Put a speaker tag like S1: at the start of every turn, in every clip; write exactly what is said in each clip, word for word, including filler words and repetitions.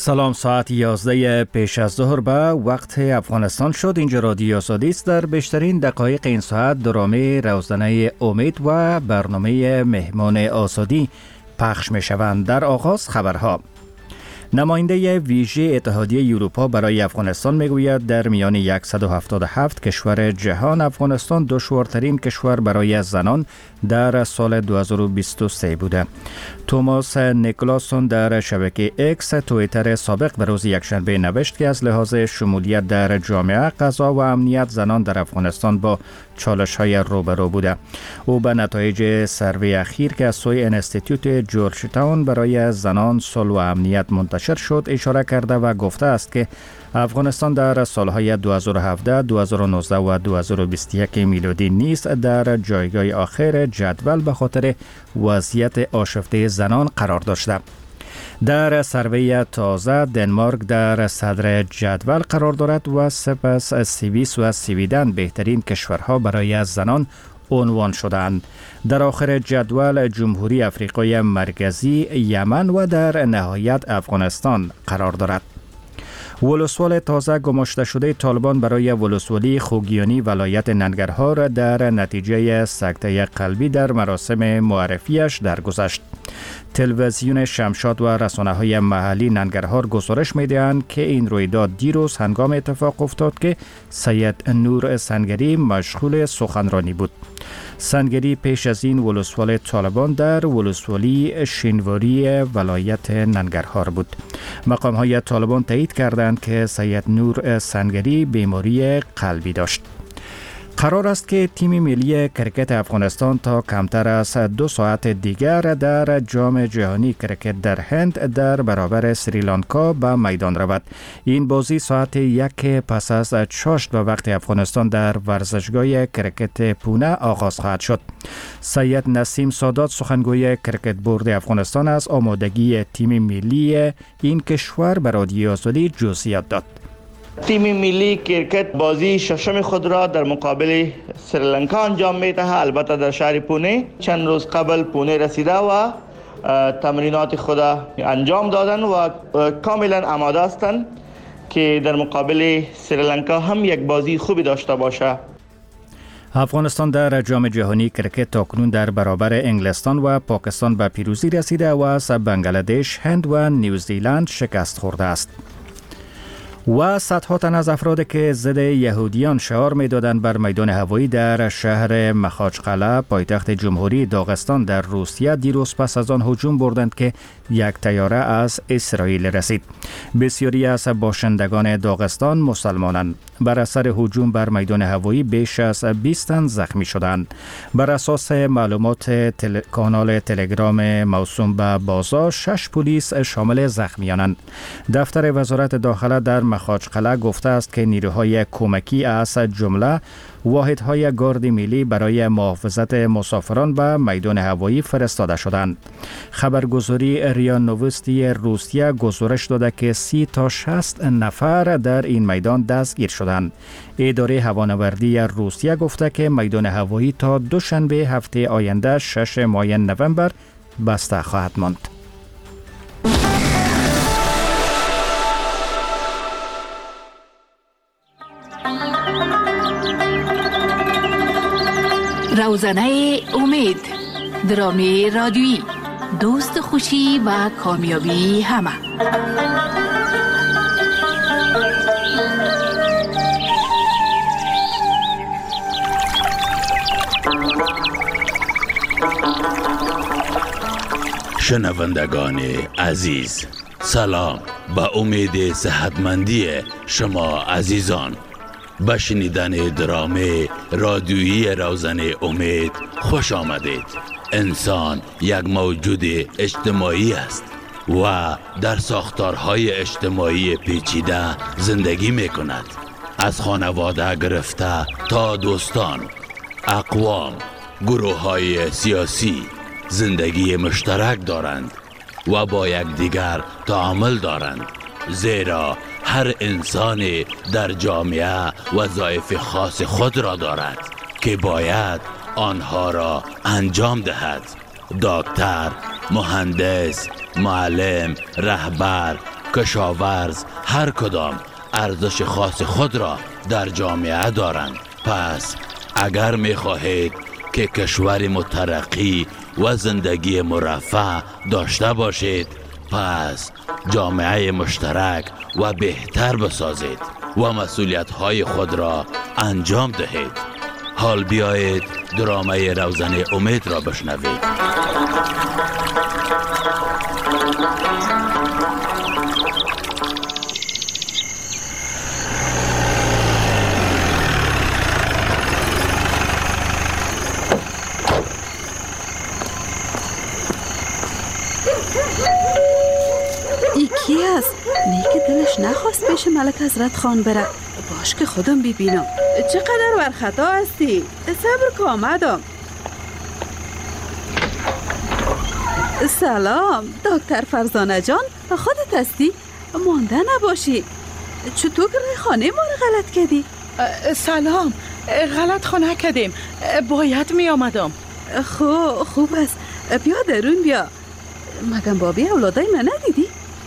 S1: سلام، ساعت یازده پیش از ظهر به وقت افغانستان شد. اینجا رادیو آزادی است. در بیشترین دقایق این ساعت درامه روزنه امید و برنامه مهمان آزادی پخش می شوند. در آغاز خبرها. نماینده ویژه اتحادیه اروپا برای افغانستان میگوید در میان صد و هفتاد و هفت کشور جهان افغانستان دشوارترین کشور برای زنان در سال دو هزار و بیست و سه بوده. توماس نیکلاسون در شبکه اکس توییتر سابق به روز یکشنبه نوشت که از لحاظ شمولیت در جامعه، قضا و امنیت زنان در افغانستان با چالش‌های روبرو بوده. او به نتایج سروی اخیر که از سوی انستیتوت جورج تاون برای زنان، صلح و امنیت منتشر شد اشاره کرده و گفته است که افغانستان در سالهای دو هزار و هفده، دو هزار و نوزده و دو هزار و بیست و یک میلادی نیز در جایگاه آخر جدول به خاطر وضعیت آشفته زنان قرار داشته. در سروی تازه دنمارک در صدر جدول قرار دارد و سپس سوئیس و سویدن بهترین کشورها برای زنان عنوان شدند. در آخر جدول جمهوری آفریقای مرکزی، یمن و در نهایت افغانستان قرار دارد. ولسوال تازه گماشته شده طالبان برای ولسوالی خوگیانی ولایت ننگرهار در نتیجه سکته قلبی در مراسم معرفیش درگذشت. تلویزیون شمشاد و رسانه‌های محلی ننگرهار گزارش می‌دهند که این رویداد دیروز هنگام اتفاق افتاد که سید نور سنگری مشغول سخنرانی بود. سنگری پیش از این ولسوال طالبان در ولسوالی شینواری ولایت ننگرهار بود. مقام‌های طالبان تایید کردند که سید نور سنگری بیماری قلبی داشت. قرار است که تیم ملی کرکت افغانستان تا کمتر از دو ساعت دیگر در جام جهانی کرکت در هند در برابر سریلانکا به میدان رود. این بازی ساعت یک پس از چاشت به وقت افغانستان در ورزشگاه کرکت پونه آغاز خواهد شد. سید نسیم سادات سخنگوی کرکت بورد افغانستان از آمادگی تیم ملی این کشور به رادیو آزادی جزئیات داد.
S2: تیم ملی کرکت بازی ششم خود را در مقابل سریلانکا انجام می‌دهد. البته در شهر پونه چند روز قبل پونه رسیده و تمرینات خود انجام دادن و کاملا آماده هستند که در مقابل سریلانکا هم یک بازی خوبی داشته باشه.
S1: افغانستان در جام جهانی کرکت تاکنون در برابر انگلستان و پاکستان به پیروزی رسیده و از بنگلادش، هند و نیوزیلند شکست خورده است. و صدها تن از افراد که ضد یهودیان شعار می‌دادند بر میدان هوایی در شهر مخاچقله پایتخت جمهوری داغستان در روسیه دیروز پس از آن هجوم بردند که یک طیاره از اسرائیل رسید. بسیاری از باشندگان داغستان مسلمانند. بر اثر هجوم بر میدان هوایی بیش از بیست تن زخمی شدند. بر اساس معلومات تل... کانال تلگرام موسوم به بازا، شش پلیس شامل زخمیانند. دفتر وزارت داخله در مخاچقله گفته است که نیروهای کمکی از جمله واحدهای گارد ملی برای محافظت مسافران به میدان هوایی فرستاده شدند. خبرگزاری ریا نوستی روسیه گزارش داده که سی تا شصت نفر در این میدان دستگیر شدند. اداره هوانوردی روسیه گفته که میدان هوایی تا دوشنبه هفته آینده شش ماه نوامبر بسته خواهد ماند.
S3: روزنه امید، درامه رادیویی، دوست خوشی و کامیابی همه.
S4: شنوندگان عزیز، سلام. به امید صحتمندی شما عزیزان به شنیدن درامه رادیویی روزنه امید خوش آمدید. انسان یک موجود اجتماعی است و در ساختارهای اجتماعی پیچیده زندگی می کند. از خانواده گرفته تا دوستان، اقوام، گروه های سیاسی زندگی مشترک دارند و با یکدیگر تعامل دارند، زیرا هر انسان در جامعه وظایف خاص خود را دارد که باید آنها را انجام دهد. دکتر، مهندس، معلم، رهبر، کشاورز هر کدام ارزش خاص خود را در جامعه دارند. پس اگر می خواهید که کشور مترقی و زندگی مرفه داشته باشید، پس جامعه مشترک و بهتر بسازید و مسئولیت‌های خود را انجام دهید. حال بیایید درامه روزنه امید را بشنوید.
S5: کی است؟ نه که دلش نخواست پیش ملک حضرت خان بره. باش که خودم ببینم. چقدر ورخطا هستی؟ صبر که آمدم. سلام دکتر فرزانه جان، خودت هستی؟ مانده نباشی. چطور که خانه ما رو غلط کردی؟
S6: سلام، غلط خانه کردیم، باید می آمدم.
S5: خوب خوب است، بیا درون بیا. مگم بابی اولادای من ندیدی؟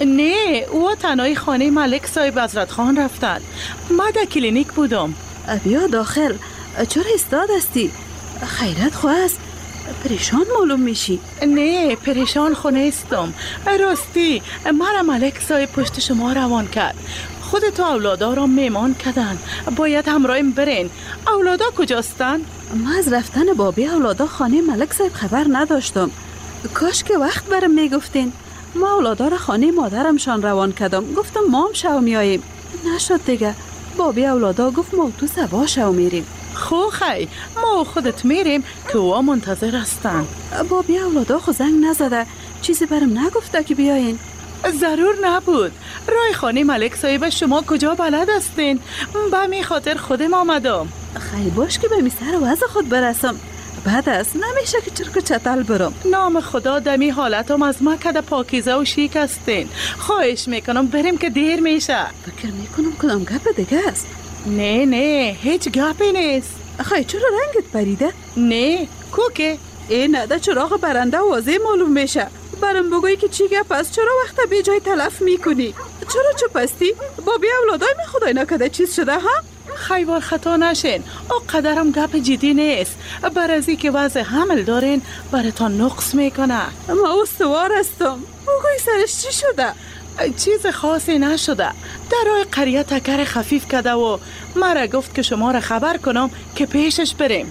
S6: نه، او تنهای خانه ملک صاحب حضرت خان رفتن. ما در کلینیک بودم.
S5: بیا داخل. چرا استاد هستی؟ خیرت خواه است، پریشان معلوم میشی.
S6: نه، پریشان خونه استم. راستی مرا ملک صاحب پشت شما روان کرد. خودتو اولادا را میمان کردن، باید همراهیم برین. اولادا کجاستن؟
S5: ما از رفتن بابی اولادا خانه ملک صاحب خبر نداشتم. کاش که وقت برم میگفتین. ما اولادا را خانه مادرمشان روان کردم. گفتم ما هم شو میاییم، نشد دیگه. بابی اولادا گفت ما تو سبا شو میریم.
S6: خو خی، ما خودت میریم که او منتظر هستن.
S5: بابی اولادا خو زنگ نزده، چیزی برم نگفته که بیاین.
S6: ضرور نبود. رای خانه ملک صاحب شما کجا بلد هستین؟ به می خاطر خودم آمدم.
S5: خیلی باش که به می سر وضع خود برسم. بعد است نمیشه که چرک و چتل برم.
S6: نام خدا دمی حالتم از مکه پاکیزه و شیک هستین. خواهش میکنم بریم که دیر میشه.
S5: فکر میکنم کدام گپ دیگه است.
S6: نه نه، هیچ گپی نیست.
S5: خیلی چرا رنگت پریده؟
S6: نه، کوکه
S5: این نده چراغ برنده واضح معلوم میشه. برام بگوی که چی گپ است؟ چرا وقت بی جای تلف میکنی؟ چرا چپ هستی؟ بابی اولادای می خدای نکده چیز شده ها؟
S6: خیوار خطا نشین، او قدرم گپ جدی نیست. برازی که وضع حمل دارین براتان نقص میکنه.
S5: ما استوار هستم. بگوی سرش چی شده؟
S6: چیز خاصی نشده. در راه قریه تکر خفیف کرده و مرا گفت که شما را خبر کنم که پیشش بریم.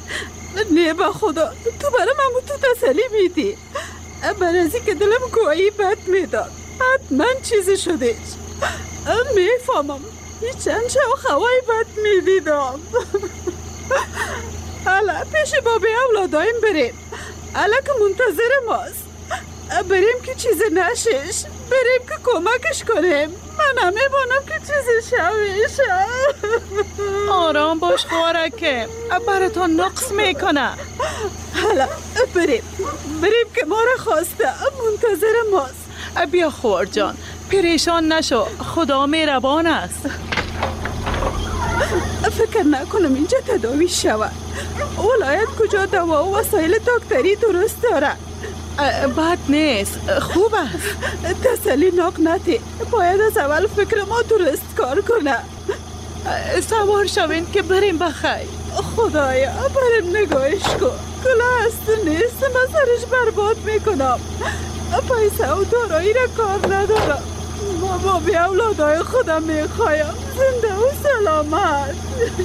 S5: نه با خدا، تو برام همون تو تسلی میدی. برازی که دلم گویی بد میداد. حتما چیزی شده. میفهمم هیچ چند شو خوای بد میدیدم. حالا پیش بابی اولادایم بریم. حالا که منتظر ماست. بریم که چیزی نشش. بریم که کمکش کنیم. من هم میبانم که چیزی شویش.
S6: آرام باش خوارکه، براتون نقص میکنه.
S5: حالا بریم. بریم که ما را خواسته منتظر ماست.
S6: بیا خوار جان، پریشان نشو، خدا مهربان است.
S5: فکر نکنم اینجا تداوی شود. ولایت کجا دوا و وسایل دکتری درست داره؟
S6: بد نیست، خوب است.
S5: تسلی ناک نتی. باید از اول فکر ما درست کار کنه.
S6: سوار شوین که بریم بخیر.
S5: خدایا بریم نگاهش کن. کلا هست نیست، من سرش برباد میکنم. پیسه و دارایی را کار ندارم. ما بابی اولادای خودم میخوایم زنده و سلامت.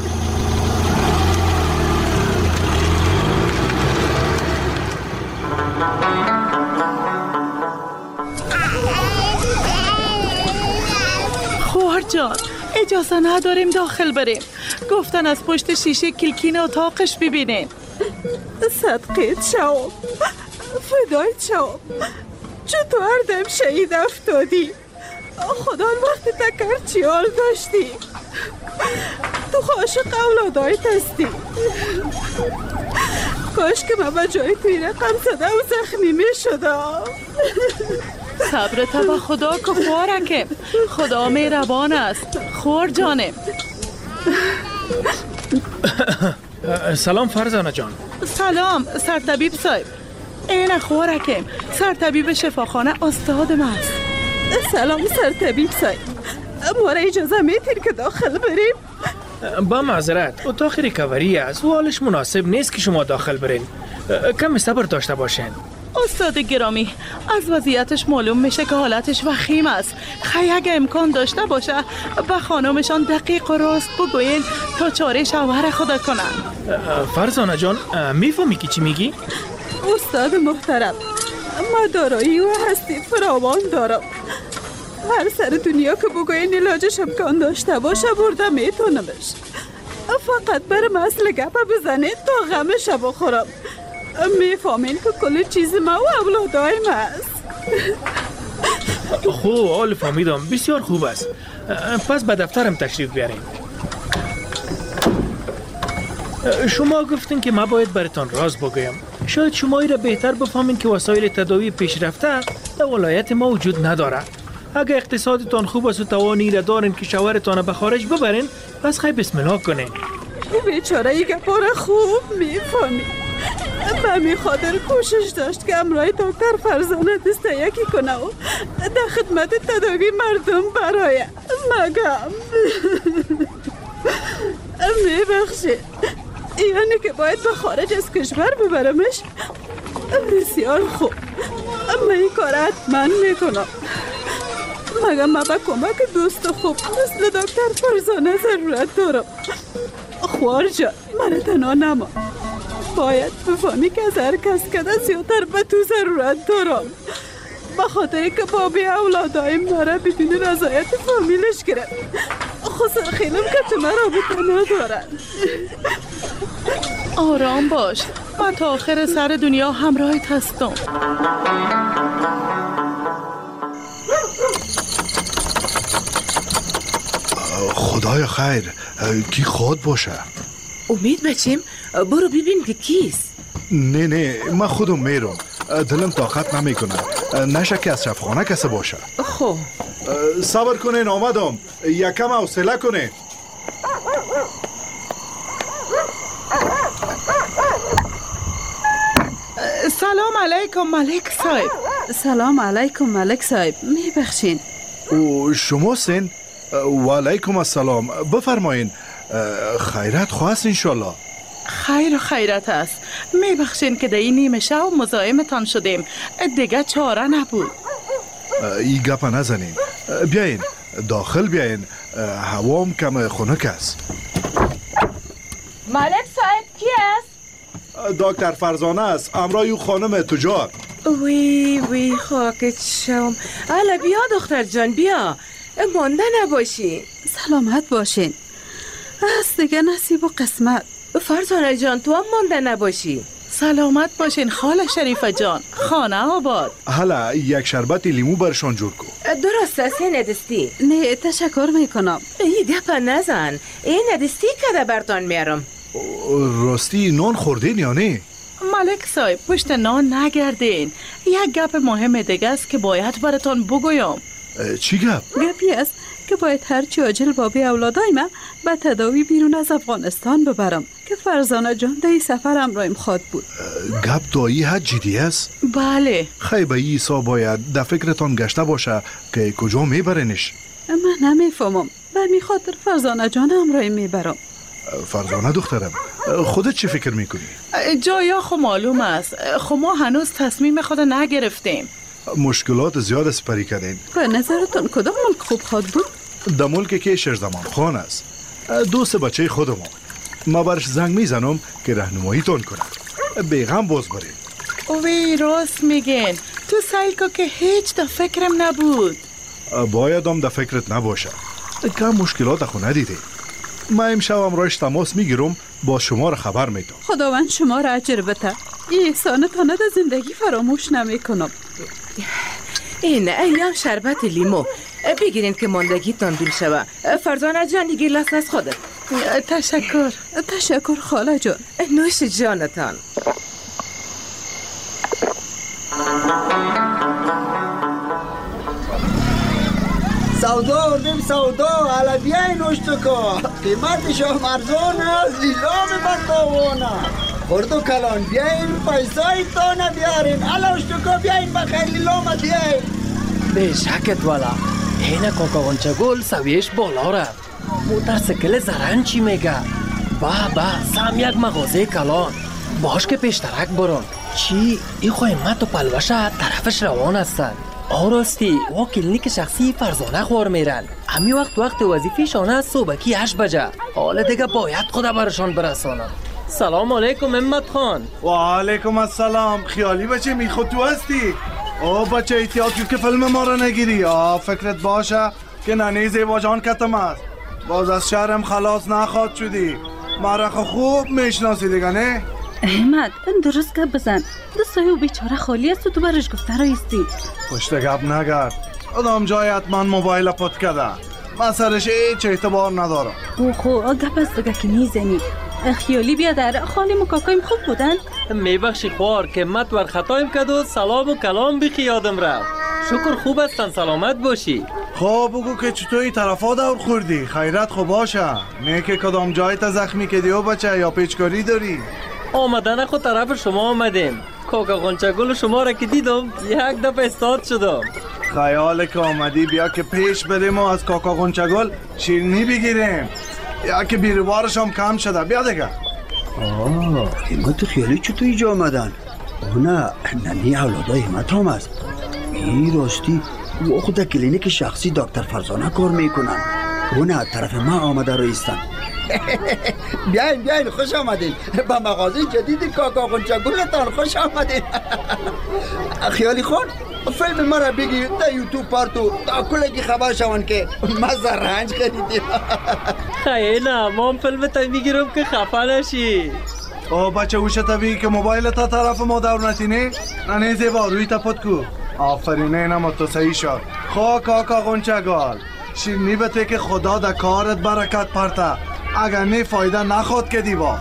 S6: خوار جان، اجازه نداریم داخل بریم. گفتن از پشت شیشه کلکین اتاقش ببینین.
S5: صدقیت شوم، فدایت شوم. چطور دم شهید افتادی؟ خدا وقتی تکر چی حال داشتی؟ تو عاشق اولادایت هستی. کاش که من به جای توی رقم زده و زخمی می شدم.
S6: صبر تا خدا که خوارکه، خدا مهربان است. خوار جانم.
S7: سلام فرزانه جان.
S6: سلام سرطبیب صاحب. این خوارکم، سرطبیب شفاخانه استاد است.
S5: سلام سر طبیب صاحب، ما را اجازه میتین که داخل بریم؟
S7: با معذرت، اتاق ریکاوری است و حالش مناسب نیست که شما داخل برین. کم صبر داشته باشین.
S6: استاد گرامی، از وضعیتش معلوم میشه که حالتش وخیم است. خیلی اگه امکان داشته باشه به خانمشان دقیق و راست بگوین تا چاره شوهر خدا کنن.
S7: فرزانه جان، میفهمی که چی میگی؟
S5: استاد محترم، ما دارایی و هستی فراوان دارم. هر سر دنیا که بگوین علاجش امکان داشته باشه برده میتونمش. فقط بر مسئله گپ بزنید تا غمش بخورم. میفهمین که کل چیز ما و اولادایم هست.
S7: خوب، حال فهمیدم، بسیار خوب است. پس به دفترم تشریف بیارین. شما گفتین که ما باید براتان راز بگویم. شاید شما ای را بهتر بفهمین که وسایل تداوی پیشرفته در ولایت ما وجود نداره. اگه اقتصادتان خوب است و توانی را دارین که شوهرتان به خارج ببرین، پس خیلی بسم الله کنین.
S5: بیچاره ای گپار خوب میفهمی. به می خاطر کوشش داشت که امرای دکتر فرزانه دسته یکی کنه و در خدمت تداوی مردم برای مگم. میبخشید، یعنی که باید به خارج از کشور ببرمش؟ بسیار خوب، من این کار حتما میکنم. مگه من به کمک دوست خوب مثل دکتر فرزانه ضرورت دارم. خوار جان، من تنها نما، باید بفهمی که از هر کس کده زیادتر به تو ضرورت دارم. به خاطر که بابی اولادای مرا بدون رضایت فامیلش گرفت. خسر خیلم که تو مرا به ندارن.
S6: آرام باش، من تا آخر سر دنیا همراهت هستم.
S8: خدایا خیر، کی خود باشه؟
S9: امید بچیم، برو ببین که کیست.
S8: نه نه، من خودم میرم. دلم طاقت نمیکنه، نشه که از شفخانه کسی باشه.
S9: خب
S8: صبر کنین، آمدم. یکم حوصله کنین.
S6: سلام علیکم ملک صاحب.
S5: سلام علیکم ملک صاحب، میبخشین.
S8: او شما سین؟ و علیکم السلام، بفرمایین. خیرت خواست انشالله.
S6: خیر و خیرت است. میبخشین که در این نیمه شب مزاحمتان شدیم، دیگه چاره نبود.
S8: ای گپ نزنین، بیاین داخل بیاین، هوام کم خنک است.
S9: ملک صاحب کی است؟
S8: دکتر فرزانه است، امرای او خانم تجار.
S9: وی وی خاکت شم. الا بیا دختر جان، بیا، مانده نباشی.
S5: سلامت باشین. از دیگه نصیب و قسمت.
S9: فرزانه جان، تو هم مانده نباشی.
S6: سلامت باشین خاله شریفه جان، خانه آباد.
S8: حالا یک شربت لیمو برشان جور کن.
S9: درست است، ندستی؟
S5: نه تشکر میکنم.
S9: ای گپا نزن، این ندستی که برتان میارم.
S8: راستی نان خوردین یا نه؟
S6: ملک صاحب، پشت نان نگردین. یک گپ مهم دیگه است که باید براتان بگویم.
S8: چی گپ؟
S5: گپی است که باید هرچی عاجل بابی اولادای من به تداوی بیرون از افغانستان ببرم که فرزانه جان در سفر همراهم خواد بود.
S8: گپ دایی ها جدی است؟
S6: بله.
S8: خیلی ایسا باید در فکرتان گشته باشه که کجا میبرنش.
S5: من نمیفهمم، به می خاطر فرزانه جان همراهم میبرم.
S8: فرزانه دخترم، خودت چی فکر میکنی؟
S6: جایا خو معلوم است، خو ما هنوز تصمیم خود نگرفتیم.
S8: مشکلات زیاد سپری کردین.
S5: به نظرتون کدام ملک خوب خواد بود؟
S8: در ملک که شیرزمان خان است، دوست بچه خودمون. ما برش زنگ میزنم که راهنمایی تون کنه. بیغم باز بریم.
S6: وی راست میگین، تو سعی کن که هیچ در فکرم نبود.
S8: بایدم در فکرت نباشه، کم مشکلات خو ندیده. ما امشب امرایش تماس میگیرم، با شما را خبر میدم.
S5: خداوند شما را اجر بده. این احسانتان در زندگی فراموش نمیکنم.
S9: این ایام شربت لیمو بگیرین که ماندگیتان دور شوه. فرزانه جان، گیلاس از خودت.
S6: تشکر.
S5: تشکر خاله جان.
S9: نوش جانتان.
S10: سودا آوردیم سودا، حالا بیاین اشتکا، قیمتش هم ارزان است، لیلام بتاوانه. خورد و کلان بیاین پیسای تانه بیارین، حالا اشتکا بیاین بخیر لیلام بیاین.
S7: به شکت والا اینه کاکا غنچه گل سویش بالا رفت. موترسیکل زرن چی میگه؟ با با سم یک مغازه کلان باش که پیشترک برم. چی؟ ای خواهمت و پلوشه طرفش روان هستن. آراستی و کلینیک شخصی فرزانه خوار میرن. همی وقت وقت وظیفه شانه از صبحکی هشت بجه. حالا دیگه باید خدا برشان برسانم. سلام علیکم امت خان.
S8: و علیکم السلام. خیالی بچه میخود تو هستی؟ او بچه احتیاط که فیلم ما را نگیری. آه فکرت باشه که ننی زیبا جان کتم است. باز از شهرم خلاص نخواد شدی. مرا خوب میشناسی دیگه نه؟
S5: احمد درست گپ بزن. دستای و بیچاره خالی است و تو برش گفته رایستی.
S8: پشت گپ نگرد. ادام جای حتما موبایل پت کده. من سرش هیچ اعتبار ندارم.
S5: او خو گپ است دیگه که میزنی. خیالی بیادر خالیم و کاکایم خوب بودن؟
S7: میبخشی خوار که مت ور خطایم کد و سلام و کلام بخی یادم رفت. شکر خوب هستن سلامت باشی.
S8: خب بگو که چطوری طرفا دور خوردی؟ خیرت خوب باشه. نه که کدام جایت زخمی کدی و بچه یا پیچکاری داری؟
S7: آمدن خود طرف شما آمدیم. کاکا غنچه گل شما را که دیدم یک دفعه استاد شدم.
S8: خیال که آمدی بیا که پیش بریم و از کاکا غنچه گل شیرینی بگیریم. یا که بیروارش هم کم شده. بیا دیگه.
S10: آه اینگاه تو خیالی چطور اینجا آمدن؟ نه ننی اولادای همت هم است. ای راستی و خود کلینیک شخصی دکتر فرزانه کار میکنن. اونه طرف ما آمده رایستن. بیاین بیاین خوش آمدین. با مغازه جدید کاکا غنچه گلتان خوش آمدین. خیالی خان فیلم ما را بگی در یوتیوب پارتو تا کلگی خبر شوان که ما زرنج خریدیم.
S7: خیلی نه ما هم فیلم تا میگیرم که خفه نشی.
S8: او بچه اوشه طبیعی که موبایل تا طرف ما دور نتینه ننه زیبا روی تا پد کو. آفرینه اینم تو صحیح شد. خوا کاکا غنچه گل شیرنی بته که خدا در کارت برکت پرته. اگر نه فایده نخواد که دیوا.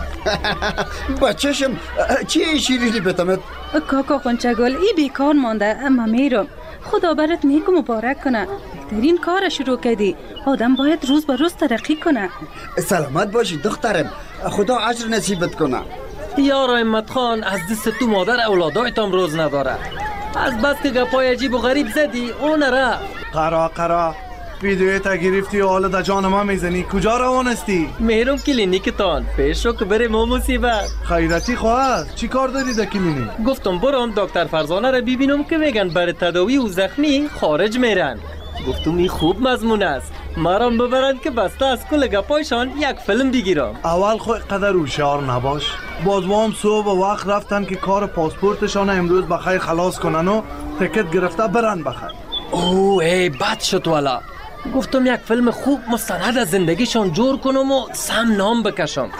S10: بچهشم چی شیرینی بتمت؟
S5: کاکا غنچه گل ای بیکار مانده اما میرم. خدا برات نیک مبارک کنه. بهترین کار شروع کردی. آدم باید روز به روز ترقی کنه.
S10: سلامت باشی دخترم. خدا اجر نصیبت کنه.
S7: یار احمد خان از دست تو مادر اولادایتم روز نداره. از بس که گپای عجیب و غریب زدی اون را
S8: قرا قرا ویدیوی تا گرفتی و حالا در جان ما میزنی. کجا روان استی؟
S7: میرم کلینیکتان. پیش رو که بریم و مصیبت.
S8: خیرتی خواهد چی کار داری در کلینیک؟
S7: گفتم برم دکتر فرزانه را ببینم که میگن برای تداوی و زخمی خارج میرن. گفتم این خوب مضمون است. مرام ببرن که بسته از کل گپایشان یک فیلم بگیرم.
S8: اول خود قدر هوشیار نباش. بازوام صبح و وقت رفتن که کار پاسپورتشان امروز بخیر خلاص کنن و تکت گرفته برن بخیر.
S7: اوه ای بد شد والا. گفتم یک فیلم خوب مستند از زندگیشان جور کنم و سم نام بکشم.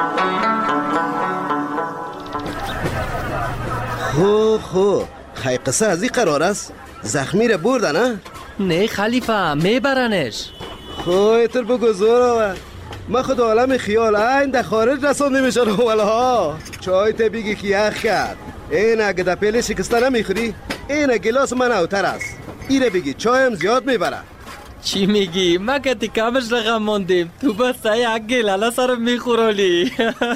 S11: خو خو خی قصه از این قرار است؟ زخمی را بردن نه؟
S7: نه خلیفه میبرنش.
S11: خو ایتر بگو زور آور. من خود عالم خیال این در خارج رسان نمیشن والا ها. چای تا بگی که یخ کرد. این اگه در پیل شکسته نمیخوری این گلاس من اوتر است. ایره بگی چایم زیاد میبره.
S7: چی میگی؟ ما که تیکامش رقم موندیم. تو بس یک گلاله سرم میخورالی.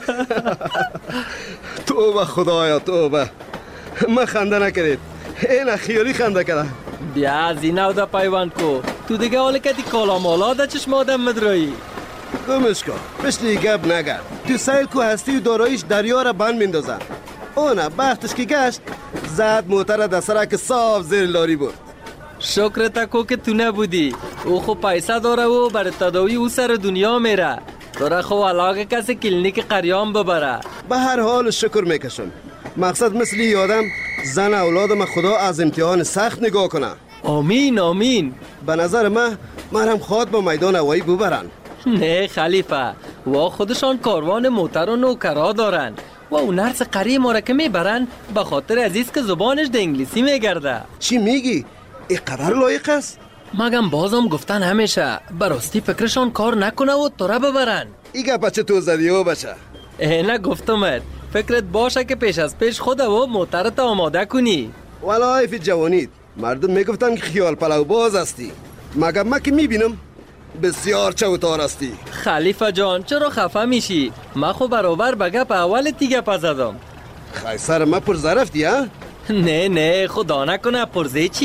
S11: توبه خدایا توبه. من خنده نکرید. این خیالی خنده کرده.
S7: بیا از این او دا پیوند کو. تو دیگه حالا که تی کالا مالا دا چشم آدم مدرایی.
S11: گمش کن مثل گب نگرد. تو سیل کو هستی و دارایش دریا را بند میندازن. اونا بختش که گشت زد موتر در سرک صاف زیر لاری بود.
S7: شکر تکو که تو نبودی. او خو پیسه داره و برای تداوی او سر دنیا میره. داره خو علاقه کسی کلینیک قریام ببره.
S11: به هر حال شکر میکشم. مقصد مثل یادم زن اولادم خدا از امتحان سخت نگاه کنه.
S7: آمین آمین.
S11: به نظر من مرهم خواد با میدان هوایی ببرن.
S7: نه خلیفه و خودشان کاروان موتر و نوکرا دارن و اون نرس قری ما را که میبرن به خاطر عزیز که زبانش ده انگلیسی میگرده.
S11: چی میگی؟ اینقدر لایق است؟
S7: مگم بازم گفتن همیشه براستی فکرشان کار نکنه و تو را ببرن.
S11: ایگه بچه تو زدی و بچه.
S7: نه گفتمت فکرت باشه که پیش از پیش خود و موترت آماده کنی.
S11: والا حیف جوانید. مردم میگفتن که خیال پلو باز هستی. مگم من که میبینم بسیار چوتار هستی.
S7: خلیفه جان چرا خفه میشی؟ من خو برابر به گپ اول تی گپ زدم.
S11: خیلی سر من پر ظرفتی ها؟
S7: نه نه خدا نکنه پرزه چی؟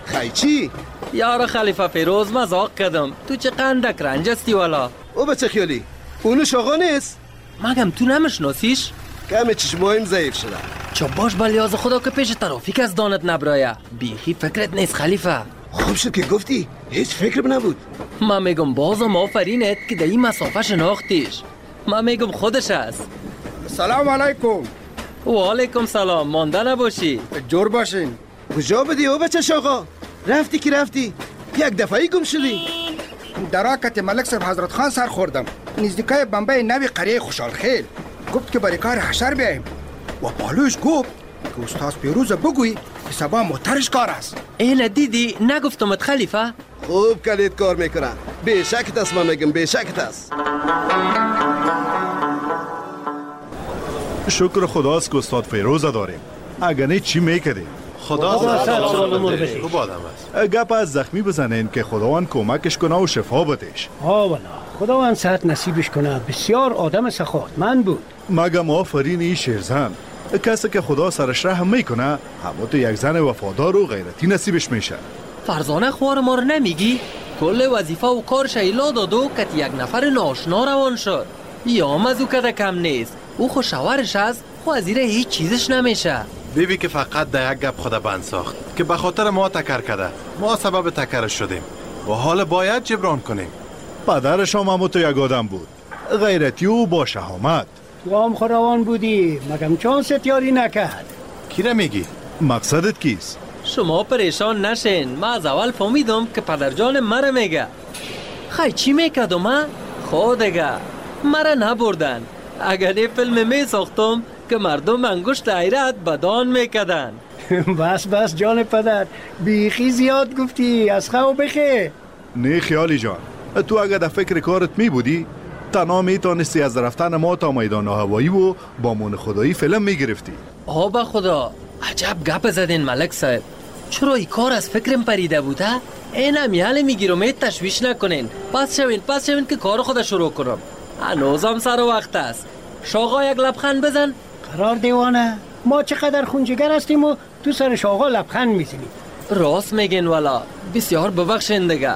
S11: خی چی؟
S12: یار خلیفه فیروز مزاق کردم. تو چه قندک رنجستی والا؟
S11: او بچه خیالی اونو شاقا نیست؟
S12: مگم تو نمیشناسیش؟
S11: کم چشمایم ضعیف شده.
S12: چه باش بلیاز خدا که پیش ترافیک از دانت نبرایه. بیخی فکرت نیست خلیفه.
S11: خوب شد که گفتی، هیچ فکر نبود.
S12: من میگم بازم آفرینت که در این مسافه شناختیش. من میگم خودش است.
S13: سلام علیکم.
S12: و علیکم سلام. مانده نباشی.
S13: جور باشین.
S11: کجا بدی او بچه شاقا؟ رفتی که رفتی؟ یک دفعی گم شدی؟
S13: در راکت ملک صاحب حضرت خان سر خوردم. نزدیکای بمبئی نوی قریه خوشحال خیل. گفت که برای کار حشر بیاییم و بالوش گفت که استاد پیروز بگویی که سبا موترش کار است.
S12: اینه دیدی نگفتمت خلیفه؟
S11: خوب کلید کار میکنه. بیشکت است من میگم بیشکت است.
S14: شکر خداست که استاد فیروز داریم. اگر نه چی میکردیم؟
S15: خدا خوب آدم است.
S14: گپ از زخمی بزنین که خداوند کمکش کنه و شفا بدهش.
S16: ها والا خداوند صحت نصیبش کنه. بسیار آدم سخاوتمند بود.
S14: مگم آفرین این شیرزن. کسی که خدا سرش رحم میکنه همون تو یک زن وفادار و غیرتی نصیبش میشه.
S12: فرزانه خوار ما رو نمیگی؟ کل وظیفه و کار شیلا دادو که یک نفر ناشنا روان شد. یا مزو کده کم نیست. او خو شوهرش است خو از ایره هیچ چیزش نمیشه.
S15: بیبی که فقط در یک گپ خود بند ساخت که به خاطر ما تکر کرده. ما سبب تکرش شدیم و حال باید جبران کنیم.
S14: پدرش هم همون تو یک آدم بود، غیرتی و با شهامت.
S16: تو هم خراوان بودی مگم چانست یاری نکرد.
S15: کی را میگی؟
S14: مقصدت کیست؟
S12: شما پریشان نشین. ما از اول فهمیدم که پدرجان مرا میگه. خی چی میکردم من؟ خودگه مرا نبردن. اگر یه فیلم می ساختم که مردم انگشت حیرت بدان میکدن.
S16: بس بس جان پدر بیخی زیاد گفتی. از خو بخیر.
S14: نه خیالی جان، تو اگر در فکر کارت می بودی تنها می تانستی از رفتن ما تا میدان هوایی و با مون خدایی فیلم می گرفتی.
S12: آبا خدا عجب گپ زدین ملک صاحب. چرا این کار از فکرم پریده بوده؟ اینم یاله میگیرم تشویش نکنین. پس شوین پس شوین که کار خدا شروع کنم. هنوزم سر و وقت است. شاقا یک لبخند بزن.
S16: قرار دیوانه ما چقدر خونجگر هستیم و تو سر شاقا لبخند میزنیم.
S12: راست میگین والا. بسیار ببخشین دیگه.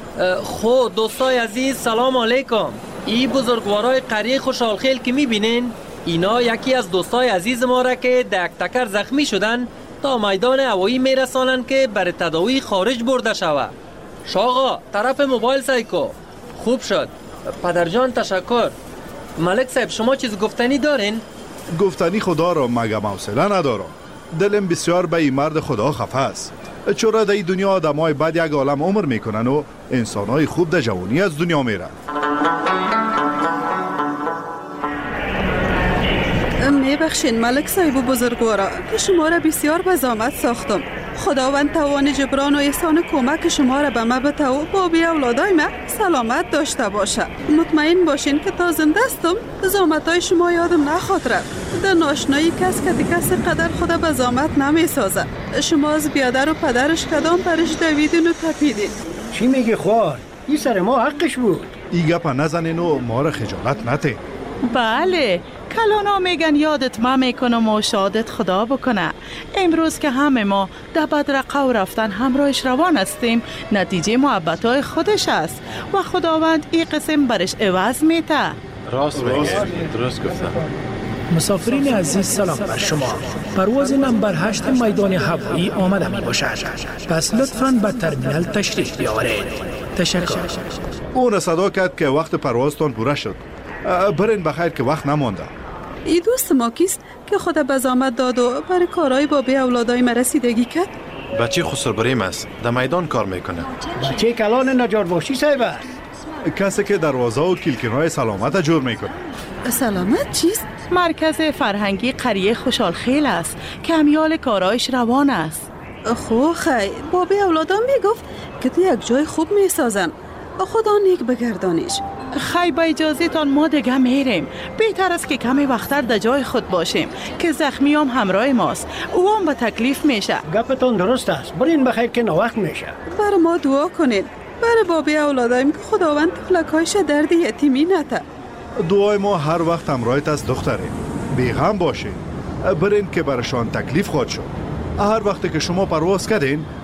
S12: خود دوستای عزیز سلام علیکم. این بزرگوارای قریه خوشحال خیل که میبینین اینا یکی از دوستای عزیز ما را که دک تکر زخمی شدن تا میدان هوایی میرسانن که برای تداوی خارج برده شود. شاقا طرف موبایل سایکو. خوب شد. پدرجان تشکر. ملک صاحب شما چیز گفتنی دارین؟
S14: گفتنی خدا را مگم حوصله ندارم. دلم بسیار به این مرد خدا خفه است. چرا در این دنیا آدمای بد یک عالم عمر میکنن و انسانای خوب در جوانی از دنیا میرن.
S5: میبخشین ملک صاحب و بزرگوارا که شما را بسیار به زحمت ساختم. خداوند توان جبران و احسان کمک شما را به ما بده و بابی اولادای ما سلامت داشته باشه. مطمئن باشین که تا زنده استم زحمتای شما یادم نخواهد رفت. در ناشنایی کس که کس قدر خدا به زحمت نمی سازه. شما از بیادر و پدرش کدام برش دویدین و تپیدین.
S16: چی میگی خوار؟ این سر ما حقش بود.
S14: این گپا نزنین و ما را خجالت نده.
S6: بله کلانا میگن یادت ما میکنم و شادت خدا بکنه. امروز که همه ما در بدرقه رفتن همراهش روان هستیم نتیجه محبتای خودش است و خداوند این قسم برش عوض میده.
S15: راست میگه. درست گفتم.
S7: مسافرین عزیز سلام بر شما. پرواز نمبر هشت میدان هوایی آمده می باشد. پس لطفاً به ترمینال تشریف بیاورید. تشکر.
S14: اون صدا کرد که وقت پروازتان پوره شد. برین بخیر که وقت نمانده.
S5: ای دوست ما کیست که خدا به زحمت داد و برای کارهای بابی اولادای ما رسیدگی کرد؟
S15: بچه خسر بریم است. در میدان کار میکنه.
S16: بچه کلان نجار باشی صاحب است.
S14: کسی که دروازه و کلکینای سلامت جور میکنه.
S5: سلامت چیست؟
S6: مرکز فرهنگی قریه خوشحال خیل است که امیال کارایش روان است.
S5: خو خی بابی اولادان میگفت که تو یک جای خوب میسازن. خدا نیک بگردانیش.
S6: خی با اجازه تان ما دیگه میریم. بهتر است که کمی وقتر در جای خود باشیم که زخمی هم همراه ماست. او هم به تکلیف میشه.
S16: گپتان درست است. برین بخیر که نوقت میشه.
S5: برای ما دعا کنید. برای بابی اولادایم که خداوند تفلکایش درد یتیمی نته.
S14: دعای ما هر وقت همراهت از دختره. بیغم باشین. برین که برشان تکلیف خواهد شد. هر وقت که شما پرواز کردین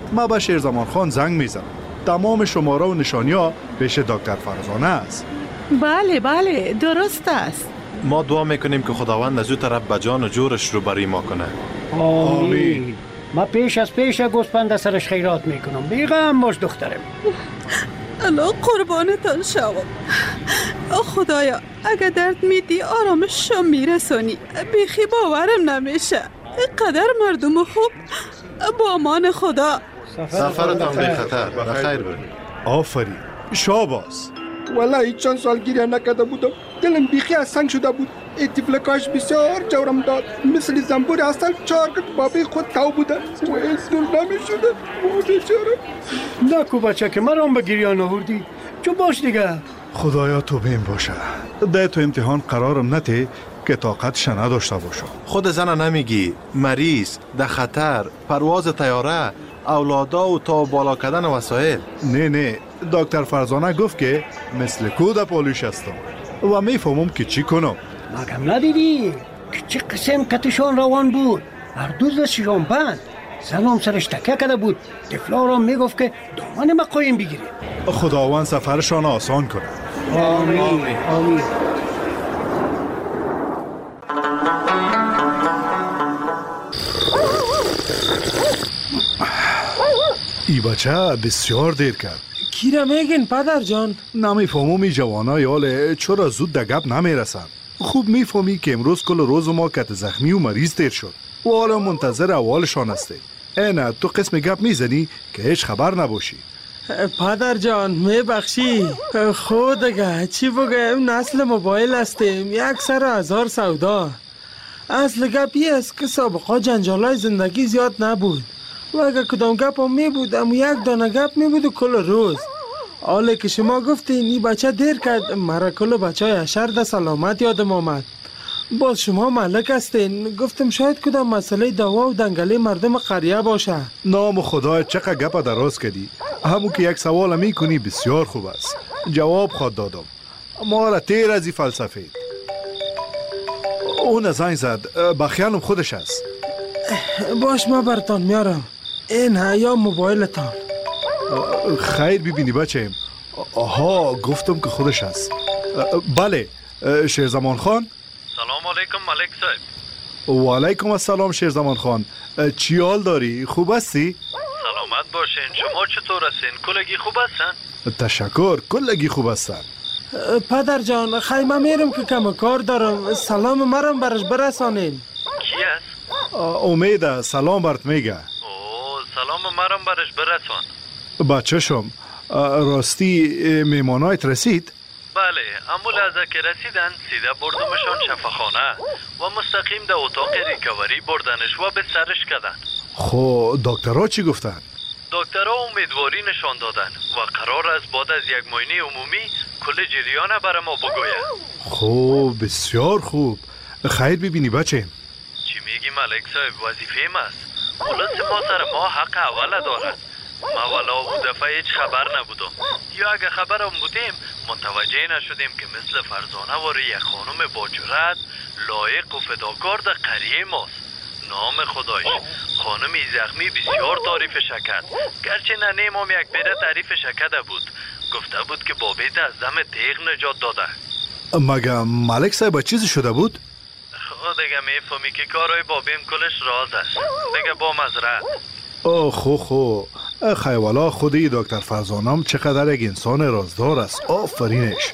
S14: ما به شیرزمان خان زنگ میزنم. تمام شماره و نشانی ها پیش دکتر فرزانه است.
S6: بله بله درست است.
S15: ما دعا میکنیم که خداوند از او طرف به جان و جورش رو بری ما کنه.
S16: آمین. ما پیش از پیش گوسپند سرش خیرات میکنم. بیغم باش دخترم.
S5: الله قربانتان شوم. خدایا اگه درد میدی آرامش میرسونی. بیخی باورم نمیشه. قدر مردم خوب. با امان خدا.
S15: سفرتان بی خطر. بخیر برید.
S14: آفرین. شاباس.
S13: والله چند سال گریه نکرده بودم. دلم بیخی از سنگ شده بود. اتفلکاش بسیار جورم داد. مثل زنبور اصل چارکت بابی خود تاو بودن و از دل نمی شده.
S16: بوده نکو بچه که مرام به گریان آوردی. چو باش دیگه.
S14: خدایا تو بین باشه. ده تو امتحان قرارم نته که طاقتش نداشته باشم.
S15: خود زن نمیگی مریض، ده خطر، پرواز طیاره، اولادا و تا بالا کردن وسایل.
S14: نه نه دکتر فرزانه گفت که مثل کود پالوش هستم و میفهمم که چی کنم.
S16: مگم ندیدی که چه قسم کتشان روان بود. هر دوز شیران بند زنم سرش تکه کرده بود. طفلا را میگفت که دامن ما قایم بگیره.
S14: خداوند سفرشان آسان کنه.
S16: آمین آمین, آمین.
S14: ای بچه بسیار دیر کرد.
S7: کی را میگین پدر جان؟
S14: نمیفهمم ای جوانای حاله چرا زود در گپ نمیرسن. خوب میفهمی که امروز کل روز ما کت زخمی و مریض تیر شد و حالا منتظر احوالشان هستی. اینه تو قسم گپ میزنی که هیچ خبر نباشی.
S7: پدر جان میبخشی. خود دیگه چی بگم نسل موبایل هستیم یک سر هزار سودا. اصل گپی است که سابقا جنجالای زندگی زیاد نبود و اگه کدام گپ هم می بود اما یک دانه گپ می بود و کل روز. حالا که شما گفتین این بچه دیر کرد مرا کل بچه های حشر ده سلامت یادم آمد. باز شما ملک هستین گفتم شاید کدام مسئله دوا و دنگله مردم قریه باشه.
S14: نام خدا چقدر گپ دراز کردی. همون که یک سوال می کنی بسیار خوب است. جواب خود دادم. ما را تیر از این فلسفه. اون زنگ زد. بخیانم خودش است.
S7: باش ما برتان میارم. این ها موبایلتان.
S14: خیر ببینی بچه. آها گفتم که خودش است. بله شیرزمان خان.
S17: سلام علیکم ملک صاحب.
S14: و علیکم السلام شیرزمان خان. چی حال داری؟ خوب هستی؟
S17: سلامت باشین. شما چطور هستین؟ کلگی خوب هستن؟
S14: تشکر کلگی خوب هستن.
S7: پدر جان خیمه میرم که کم کار دارم. سلام مرم برش برسانین.
S17: کی است؟
S14: امید سلام برات میگه.
S17: اوه سلام مرم برش برسان.
S14: بچه شم راستی میمانایت رسید؟
S17: بله اما لحظه که رسیدن سیده بردمشان شفاخانه و مستقیم در اتاق ریکاوری بردنش و به سرش کردن.
S14: خب دکترها چی گفتن؟
S17: دکترها امیدواری نشان دادن و قرار است بعد از یک معاینه عمومی کل جریان برای ما بگوید.
S14: خب بسیار خوب. خیر ببینی بچه.
S17: چی میگی ملک صاحب؟ وظیفه ماست. خلاص ما سر ما حق اول دارد. ما والا او دفعه هیچ خبر نبودم یا اگه خبرم بودیم متوجه نشدیم که مثل فرزانه واره یک خانم با جرأت لایق و فداکار در قریه ماست. نام خدایش خانمی زخمی بسیار تعریف شکد گرچه ننیم هم یک بیره تعریف شکده بود. گفته بود که بابیت از دم تیغ نجات داده.
S14: مگه ملک صاحب چیزی شده بود؟
S17: خود دیگه میفهمی که کارهای بابیم کلش راز است. دیگه با مزرعه.
S14: اوه خو خو خیوالا خودی دکتر فرزانم چقدر یک انسان رازدار است. آفرینش.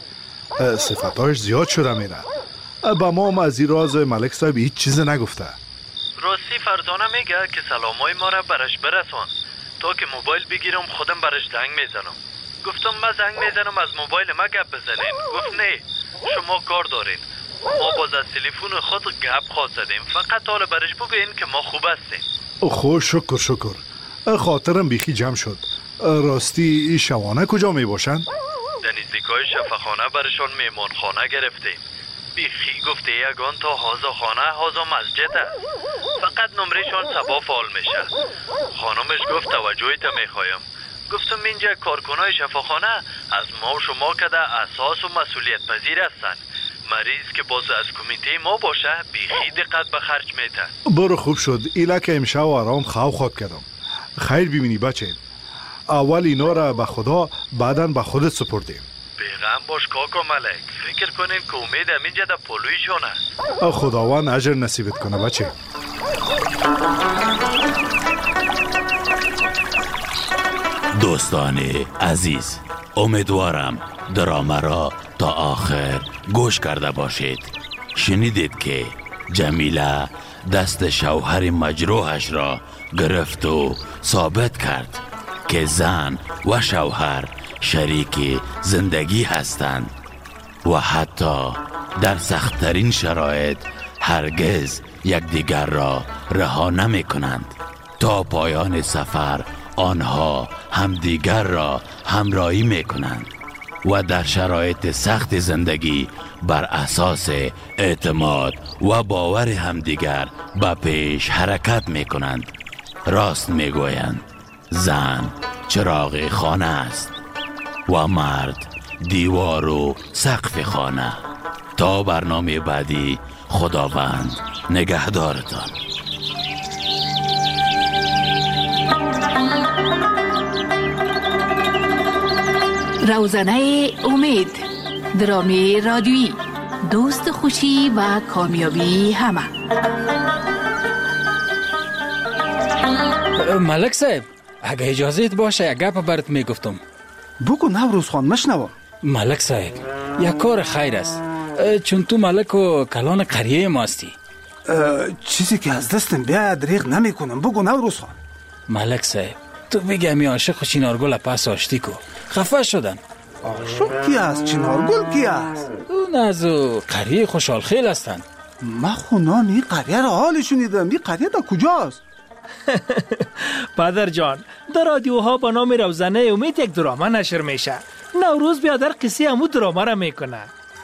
S14: صفتاش زیاد شده میره. با ما هم از این راز ملک صاحب هیچ چیز نگفته.
S17: راستی فرزانه میگه که سلامای ما را برش برسان تا که موبایل بگیرم خودم برش زنگ میزنم. گفتم من زنگ میزنم از موبایل ما گپ بزنین. گفت نه شما کار دارین. ما باز از تلفن خود گپ خواستیم فقط حالا برش بگوین که ما خوب هستیم.
S14: خوش شکر شکر. خاطرم بیخی جمع شد. راستی این شوانه کجا می باشن؟
S17: در نزدیکای شفاخانه برشان میمون خانه گرفتیم. بیخی گفته یگان تا هازا خانه هازا مسجد است. فقط نمرهشان سبا فعال میشه. خانمش گفت توجهیت میخوایم. گفتم اینجا کارکنای شفاخانه از ما و شما که در اساس و مسئولیت پذیر هستن. مریض که باز از کمیته ما باشه بیخی دقت به خرج میته.
S14: برو خوب شد. ایلا که امشب آرام خواه خواب کردم. خیر ببینی بچه. اول اینا را به خدا بعداً به خودت سپردیم.
S17: بیغم باش کاکا ملک. فکر کنین که امید همینجا در پلویشون است.
S14: خداوند اجر نصیبت کنه بچه.
S4: دوستان عزیز، امیدوارم درامه را تا آخر گوش کرده باشید. شنیدید که جمیله دست شوهر مجروحش را گرفت و ثابت کرد که زن و شوهر شریک زندگی هستند و حتی در سخت‌ترین شرایط هرگز یکدیگر را رها نمی کنند. تا پایان سفر آنها همدیگر را همراهی می کنند و در شرایط سخت زندگی بر اساس اعتماد و باور همدیگر به پیش حرکت می کنند. راست می گویند زن چراغ خانه است و مرد دیوار و سقف خانه. تا برنامه بعدی، خداوند نگهدارتان.
S3: روزنه امید، درامی رادیویی، دوست خوشی و کامیابی همه.
S18: ملک صاحب، اگه اجازت باشه یک گپ برات میگفتم.
S19: بگو نوروز خان، مشنوم.
S18: ملک صاحب، یک کار خیر است، چون تو ملک و کلان قریه ماستی.
S19: چیزی که از دستم بیاید دریغ نمی کنم. بگو نوروز خان.
S18: ملک صاحب، تو بگی همی عاشق چنارگل پس آشتی کو. خفه شدن.
S19: عاشق کی است؟ چنارگل کی است؟
S18: اون از قریه خوشحال خیل هستند.
S19: من خونام این قریه را حال شنیدم. این قریه در کجاست؟
S7: پدر جان، در رادیوها با نام روزنه امید یک درامه نشر میشه. نوروز بیادر قصه همو درامه را میکنه.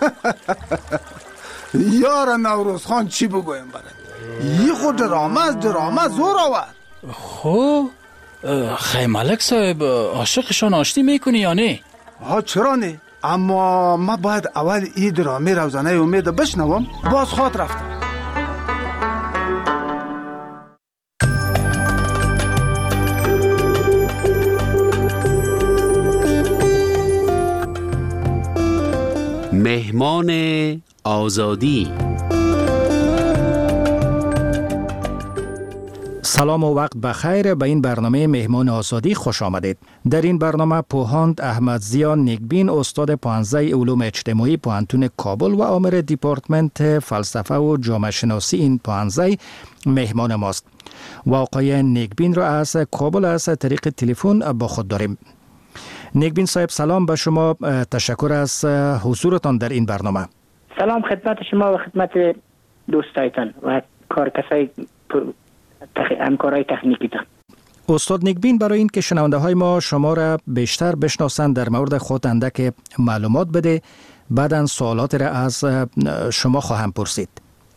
S19: یار نوروز خان، چی بگویم برد؟ یه خود درامه از درامه زور آورد.
S18: خب خیلی ملک صاحب، عاشقشان آشتی میکنی یا نه؟
S19: ها چرا نه؟ اما ما باید اول این درامه روزنه امید بشنوم. باز خواد رفتم.
S20: مهمان آزادی.
S1: سلام و وقت بخیر. به این برنامه مهمان آزادی خوش آمدید. در این برنامه پوهاند احمد ضیا نیکبین، استاد پانزده علوم اجتماعی پوهنتون کابل و آمر دیپارتمنت فلسفه و جامعه شناسی این پانزده مهمان ماست. و آقای نیکبین را از کابل از طریق تلفن با خود داریم. نیکبین صاحب، سلام به شما. تشکر از حضورتان در این برنامه.
S21: سلام خدمت شما و خدمت دوستایتان و کارکسای تخ... همکارای تکنیکیتان.
S1: استاد نیکبین، برای این که شنونده های ما شما را بیشتر بشناسند در مورد خود اندک معلومات بده، بعداً سوالات را از شما خواهم پرسید.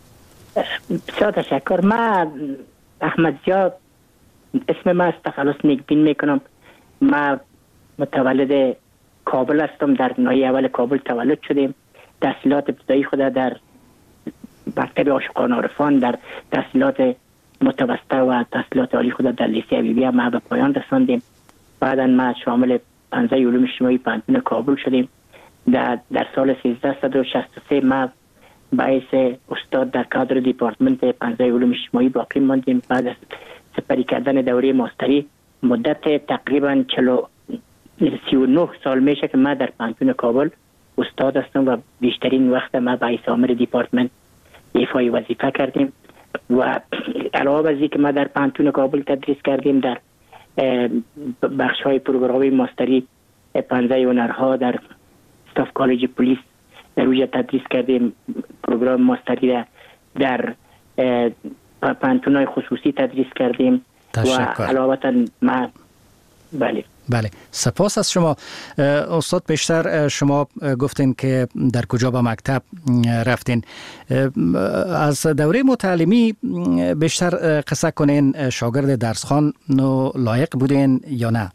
S21: بسیار تشکر. من احمد ضیا اسم من است، تخلص نیکبین میکنم. من متولد کابل هستم. در ناحیه اول کابل تولد شدیم. تحصیلات ابتدایی خود در مکتب عاشقان عارفان، در تحصیلات متوسطه و تحصیلات عالی خود در لیسه حبیبی ما به پایان رساندیم. بعدا ما شامل پانزده علوم اجتماعی پوهنتون کابل شدیم. در در سال سیزده و شصت و سه ما باعث استاد در کادر دیپارتمنت پانزده علوم اجتماعی باقی ماندیم. بعد از سپری کردن دوره ماستری مدت تقریبا سی و نه سال میشه که ما در پوهنتون کابل استاد هستم و بیشترین وقت ما باعث آمر دیپارتمنت ایفای وظیفه کردیم. و علاوه بر اینکه ما در پوهنتون کابل تدریس کردیم، در بخش های پروگرامی ماستری پانزده هنرها در استاف کالج پلیس در اونجا تدریس کردیم. پروگرام ماستری در پوهنتون های خصوصی تدریس کردیم.
S1: تشکر.
S21: و علاوه ما بله
S1: بله سپاس از شما استاد. بیشتر شما گفتین که در کجا به مکتب رفتین. از دوره متعلمی بیشتر قصه کنین. شاگرد درسخوان لایق بودین یا نه؟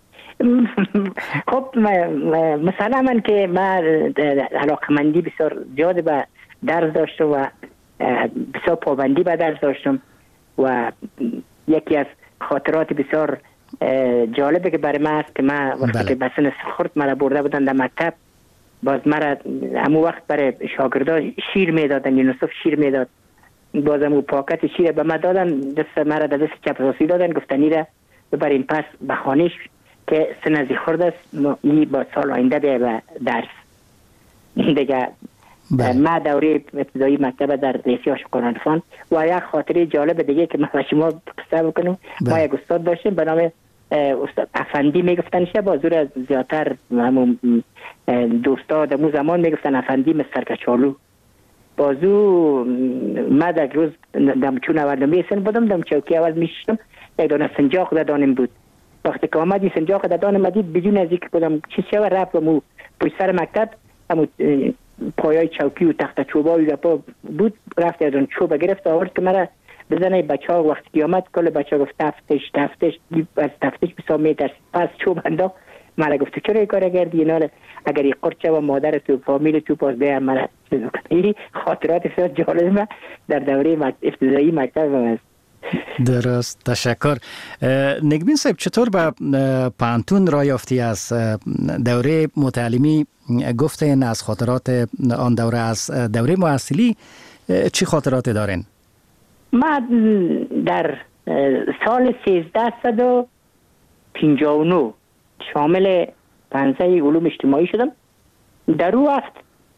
S21: خب مثلا من که من علاقمندی بسیار زیاد به درس داشتم و بسیار پابندی به درس داشتم و یکی از خاطرات بسیار جالبه که برای من است که من وقتی بله. که بسن خورد مرا برده بودن در مکتب، باز مرا همون وقت برای شاگردا شیر میدادن، یونسف شیر میداد، باز همون پاکت شیر به من دادن، دست مرا در دست چپ راسی دادن، گفتن ایره ببرین پس به خانهش که سنزی خورد است، این با سال آینده بیای به درس دیگه. ما دوره ابتدایی مکتب در ریسیاش قرآنفان و یک خاطره جالب دیگه که ما شما قصه بکنم. ما یک استاد داشتیم به نام استاد افندی میگفتن شه، با زور زیادتر همون دوستا دمو زمان میگفتن افندی مستر کچالو. بازو ما در روز دم چون اول میسن بودم، دم چوکی اول میشتم، یک دانه سنجاق دادانم بود. وقتی که آمدی سنجاق دادانم دید بدون از اینکه کدام چیز شو رفت و مو پشت سر مکتب همون پایای چوکی و تخت چوبایی گپا بود، رفت از اون چوب گرفت آورد که مرا بزنه. بچه ها وقتی که آمد کل بچه ها گفت تفتش تفتش از تفتش بسا میترس، پس چوب انداخت. مرا گفت چرا این کار کردی؟ اینا اگر این قرچه و مادر تو فامیل تو پاس بیا مرا. این خاطرات بسیار جالب در دوره ابتدایی مکتب است.
S1: درست، تشکر. نگبین صاحب چطور به پانتون را یافتی از دوره متعلمی؟ گفتین از خاطرات آن دوره، از دوره محصلی چی خاطرات دارین؟
S21: ما در سال سیزده صد و پنجاه و نه شامل پنزه علوم اجتماعی شدم. در او وقت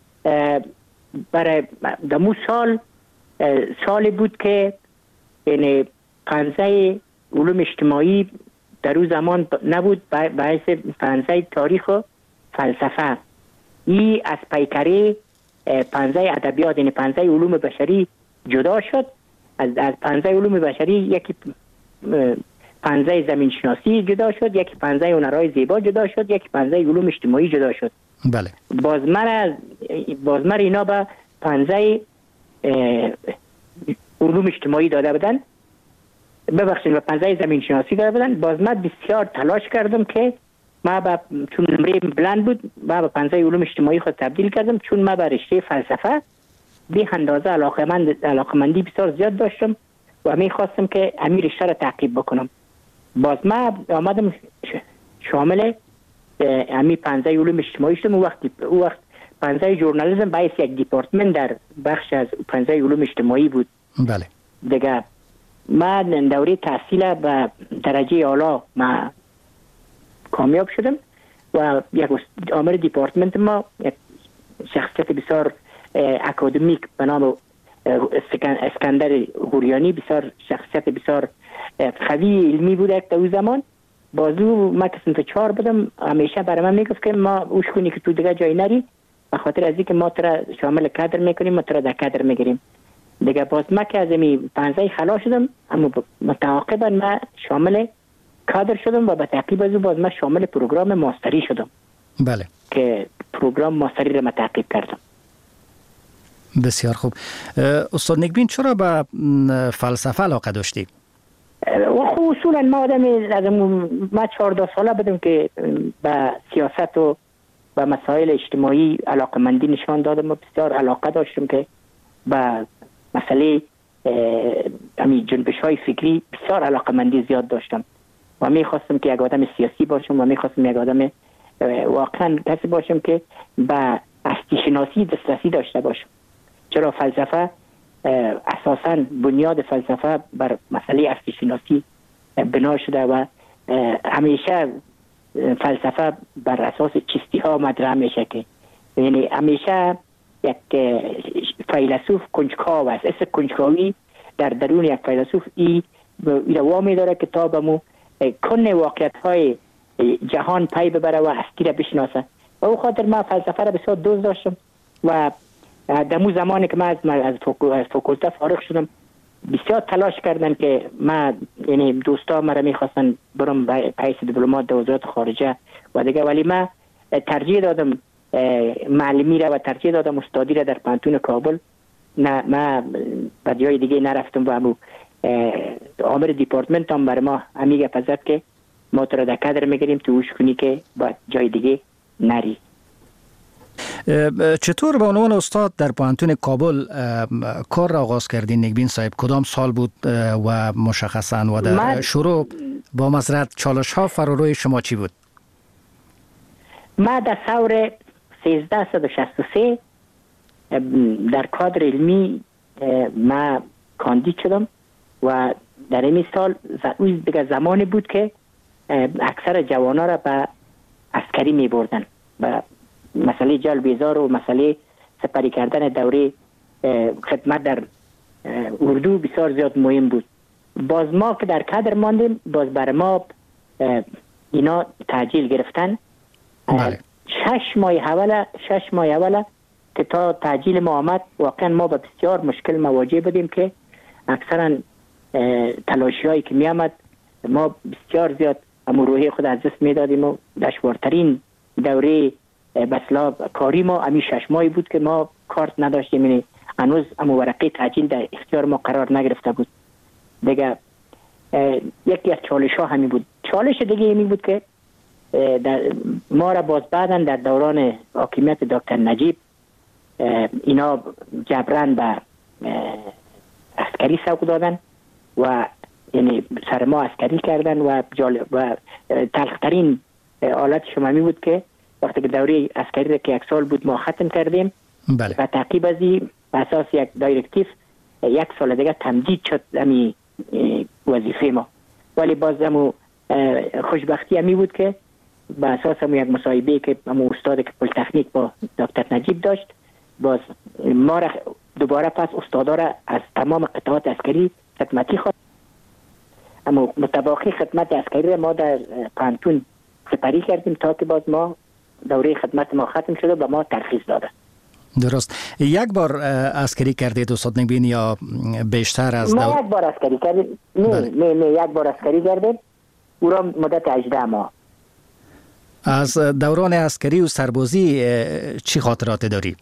S21: برای دمو سال سالی بود که یعنی پنزه علوم اجتماعی در او زمان نبود، باعث پنزه تاریخ و فلسفه. ای از پیکره پنزه ادبیات یعنی پنزه علوم بشری جدا شد. از از پنزه علوم بشری یکی پنزه زمین شناسی جدا شد، یکی پنزه هنرهای زیبا جدا شد، یکی پنزه علوم اجتماعی جدا شد.
S1: بله.
S21: بازمر بازمر اینا به پنزه علوم اجتماعی داده بودن، ببخشید به پنزه زمین شناسی داده بودن. باز من بسیار تلاش کردم که ما با چون نمره بلند بود ما به پنزه علوم اجتماعی خود تبدیل کردم، چون ما به رشته فلسفه به اندازه علاقمند علاقمندی بسیار زیاد داشتم و می خواستم که همین رشته را تعقیب بکنم. باز ما آمدم شامل همین پنزه علوم اجتماعی شدم. او وقت او وقت پنزه ژورنالیسم باعث یک دیپارتمنت در بخش از پنزه علوم اجتماعی بود.
S1: بله.
S21: دیگه ما دوره تحصیل به درجه اعلی ما کامیاب شدم و یک آمر دیپارتمنت ما یک شخصیت بسیار اکادمیک به نام اسکندر غوریانی، بسیار شخصیت بسیار قوی علمی بود در اون زمان. بازو ما که صنف چهار بودم، همیشه برای من میگفت که ما اوش کنی که تو دیگه جای نری، به خاطر از اینکه ما ترا شامل کادر میکنیم، ما ترا در کادر میگیریم. دیگه باز ما که از این پنزه خلاص شدم، اما متعاقبا ما شامل کادر شدم و به تعقیب از او باز ما شامل پروگرام ماستری شدم.
S1: بله.
S21: که پروگرام ماستری را تعقیب کردم.
S1: بسیار خوب. استاد نگبین چرا به فلسفه علاقه داشتی؟
S21: و خب اصولا ما آدم ما چهارده ساله بودم که به سیاست و به مسائل اجتماعی علاقه مندی نشان دادم و بسیار علاقه داشتم که به مسئله همین جنبش های فکری بسیار علاقه مندی زیاد داشتم و می خواستم که یک آدم سیاسی باشم و می خواستم یک آدم واقعا کسی باشم که به هستی شناسی دسترسی داشته باشم. چرا فلسفه اساساً بنیاد فلسفه بر مسئله هستی شناسی بنا شده و همیشه فلسفه بر اساس چیستی ها مطرح میشه که یعنی همیشه یک فیلسوف کنجکاو است. اصل کنجکاوی در درون یک فیلسوف ای وامی داره که تا به مو کن واقعیت های جهان پی ببره و هستی را بشناسه و او خاطر من فلسفه را بسیار دوست داشتم و در مو زمانی که من از, از فاکولته فارغ شدم بسیار تلاش کردن که من یعنی دوستا مرا میخواستن برم به حیث دیپلمات در وزارت خارجه و دیگه، ولی من ترجیح دادم معلمی را و ترجیح دادم استادی را در پانتون کابل. نه من به جای دیگه نرفتم و همو آمر دیپارتمنت هم برای ما همیگه پزد که ما تو را در کادر میگیریم تو اوش کنی که با جای دیگه نری.
S1: چطور به عنوان استاد در پوهنتون کابل کار را آغاز کردین نیکبین صاحب؟ کدام سال بود و مشخصاً و در شروع با مزرعه چالش ها فراروی شما چی بود؟
S21: ما در سال سیزده صد و شصت و سه در کادر علمی ما کاندید شدم و در این سال دیگه زمانی بود که اکثر جوانا را به عسکری می بردن. و مسئله جلب بیزار و مسئله سپری کردن دوره خدمت در اردو بسیار زیاد مهم بود. باز ما که در کادر ماندیم، باز بر ما اینا تعجیل گرفتن.
S1: بله.
S21: شش ماه اوله شش ماه اوله که تا تعجیل ما آمد، واقعا ما به بسیار مشکل مواجه بودیم که اکثرا تلاشی هایی که می آمد ما بسیار زیاد امو روحی خود از دست می دادیم و دشوارترین دوره بسلا کاری ما امی شش ماهی بود که ما کارت نداشتیم. یعنی هنوز امو ورقه تعجیل در اختیار ما قرار نگرفته بود. دیگه یکی از چالش ها همین بود. چالش دیگه همین بود که در ما را باز بعدن در دوران حاکمیت دکتر نجیب اینا جبران به عسکری سوق دادن و یعنی سر ما عسکری کردن و جالب و تلخترین حالت شما می بود که وقتی که دوره عسکری که یک سال بود ما ختم کردیم.
S1: بله.
S21: و تعقیب از این اساس یک دایرکتیو یک سال دیگه تمدید شد امی وظیفه ما. ولی باز همو خوشبختی همی بود که به اساس همو یک مصاحبه که همو استاد که پلی‌تکنیک با دکتر نجیب داشت، باز ما را دوباره پس استادا را از تمام قطعات عسکری خدمتی خواست. اما متباقی خدمت عسکری ما در پانتون سپری کردیم تا که باز ما دوره خدمت ما ختم شده و ما ترخیص داده.
S1: درست. یک بار عسکری کردید استاد نیکبین یا بیشتر از
S21: ما
S1: دور...
S21: یک بار عسکری کردیم. نه بله. نه نه یک بار عسکری کردیم. او را مدت هجده ماه.
S1: از دوران عسکری و سربازی چی خاطرات داری؟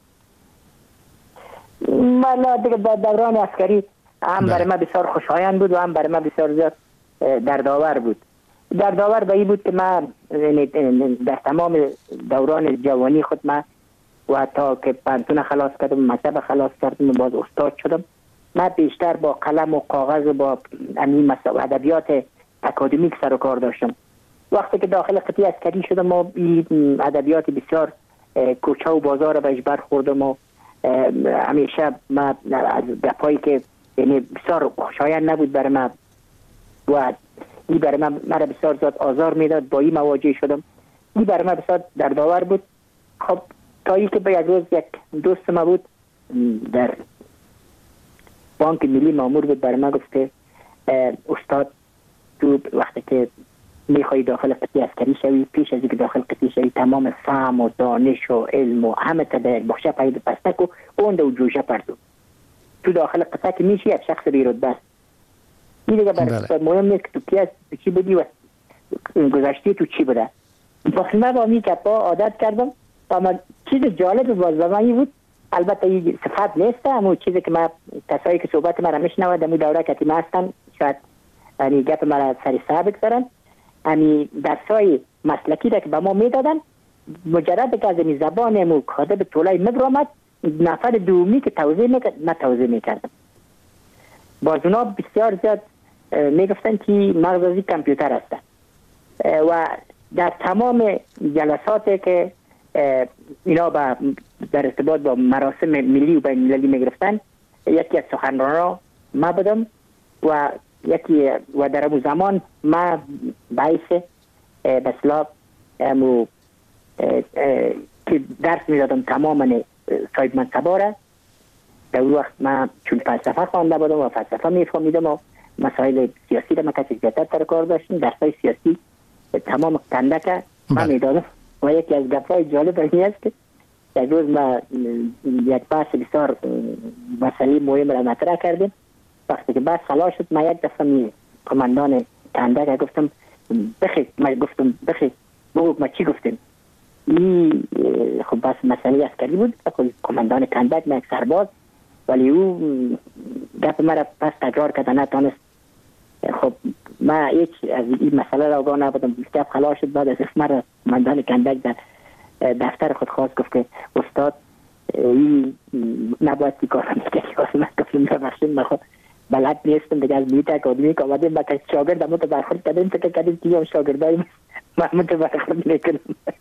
S21: والا دیگه دوران عسکری هم برای ما بسیار خوشایند بود و هم برای ما بسیار زیاد دردآور بود. دردآور به این بود که من در تمام دوران جوانی خود من و تا که پانتون خلاص کردم، مکتب خلاص کردم و باز استاد شدم، من بیشتر با قلم و کاغذ و با همین ادبیات اکادمیک سر و کار داشتم. وقتی که داخل قطعه عسکری شدم و این ادبیات بسیار کوچه و بازار بهش برخوردم و همیشه ما از گپایی که یعنی بسیار خوشایند نبود برای من و این برای من مرا بسیار زیاد آزار میداد. با این مواجه شدم. این برای من بسیار دردآور بود. خب تا ای که به یک روز یک دوست ما بود در بانک ملی مامور بود، برای من گفت که استاد تو وقتی که میخوایی داخل قطعه عسکری شوی، پیش از اینکه داخل قطعه شوی تمام فهم و دانش و علم و همه تا در یک بخشه پایید پستک و اون دو جوشه پرتو تو داخل قطعه که میشی یک شخص بیرود بست. این دیگه برای مهم نیست که تو کی هست، تو چی بودی و گذشتی تو چی بوده. باز من با می که با عادت کردم. اما چیز جالب باز به من بود، البته این صفت نیست، اما چیزی که من کسایی که صحبت من را میشنوند در دوره کتی ما هستن شاید یعنی گپ من را سر صحبه بگذارن. یعنی درسای مسلکی را که به ما میدادن، مجرد که از این زبان مو کاده به طولای مبرامد نفر دومی که توضیح میکرد من توضیح میکردم. باز اونا بسیار زیاد میگفتن که مغزی کامپیوتر هستن و در تمام جلساتی که اینا با در ارتباط با مراسم ملی و بین المللی میگرفتن، یکی از سخنرانان ما بودم و یکی و در اون زمان ما باعث بسلا امو که درس میدادم تماما صاحب منصبا را. در اون وقت من چون فلسفه خوانده بودم و فلسفه میفهمیدم و مسائل سیاسی را ما کسی زیادتر تر کار داشتیم، درسای سیاسی تمام کندک من میدادم. و یکی از گپ‌های جالب این است که یک روز ما یک بحث بسیار مسئله مهم را مطرح کردیم. وقتی که بحث خلاص شد ما یک دفعه می کماندان کندک گفتم بخی ما گفتم بخی بگو ما چی گفتیم. این خب بحث مسئله عسکری بود. کماندان کندک ما یک سرباز، ولی او گپ ما را پس تکرار کرد نتانست. خب ما هیچ از این مسئله را آگاه نبودم. گپ خلاص شد. بعد از اسم را کماندان کندک در دفتر خود خواست، گفت که استاد این نباید که کارم میکنی. من گفتم ببخشید من خود بلد نیستم دیگه، از میت اکادمی که آمدیم با شاگرد همون تو برخورد کردیم، فکر کردیم که هم شاگردای من همون تو برخورد میکنم.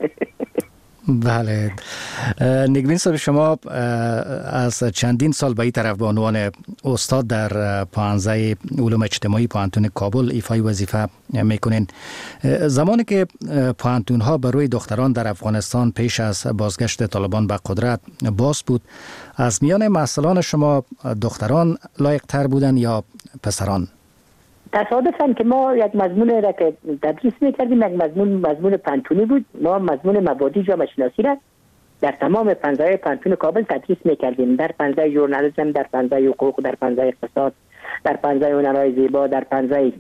S1: بله. نگبین صاحب، شما از چندین سال به این طرف به عنوان استاد در پانزده علوم اجتماعی پوهنتون کابل ایفای وظیفه میکنین. زمانی که پوهنتون ها برای دختران در افغانستان پیش از بازگشت طالبان به قدرت باز بود، از میان محصلان شما دختران لایق تر بودن یا پسران؟
S21: تصادفاً که ما یک مضمون را که تدریس میکردیم، یک مضمون مضمون پانتونی بود. ما مضمون مبادی جامعه شناسی را در تمام پنجره پانتون کابل تدریس میکردیم، در پنجره ژورنالیسم، در پنجره حقوق، در پنجره اقتصاد، در پنجره هنرهای زیبا، در پنجره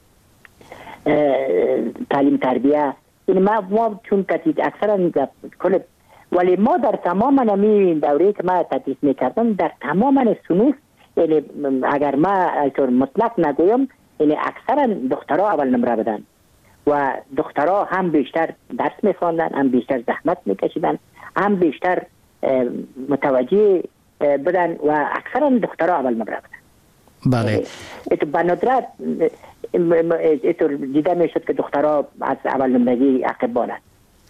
S21: تعلیم تربیه. این ما ما چون کتید اکثرا کل، ولی ما در تمام نمی دوره که ما تدریس میکردم در تمام صنوف، یعنی اگر ما اینطور مطلق نگویم، یعنی اکثرا دخترها اول نمره بدن و دخترها هم بیشتر درس میخواندن، هم بیشتر زحمت میکشیدن، هم بیشتر متوجه بدن و اکثرا دخترها اول نمره بدن.
S1: بله.
S21: اتو بندرت اتو دیده میشد که دخترها از اول نمرگی عقب بانند.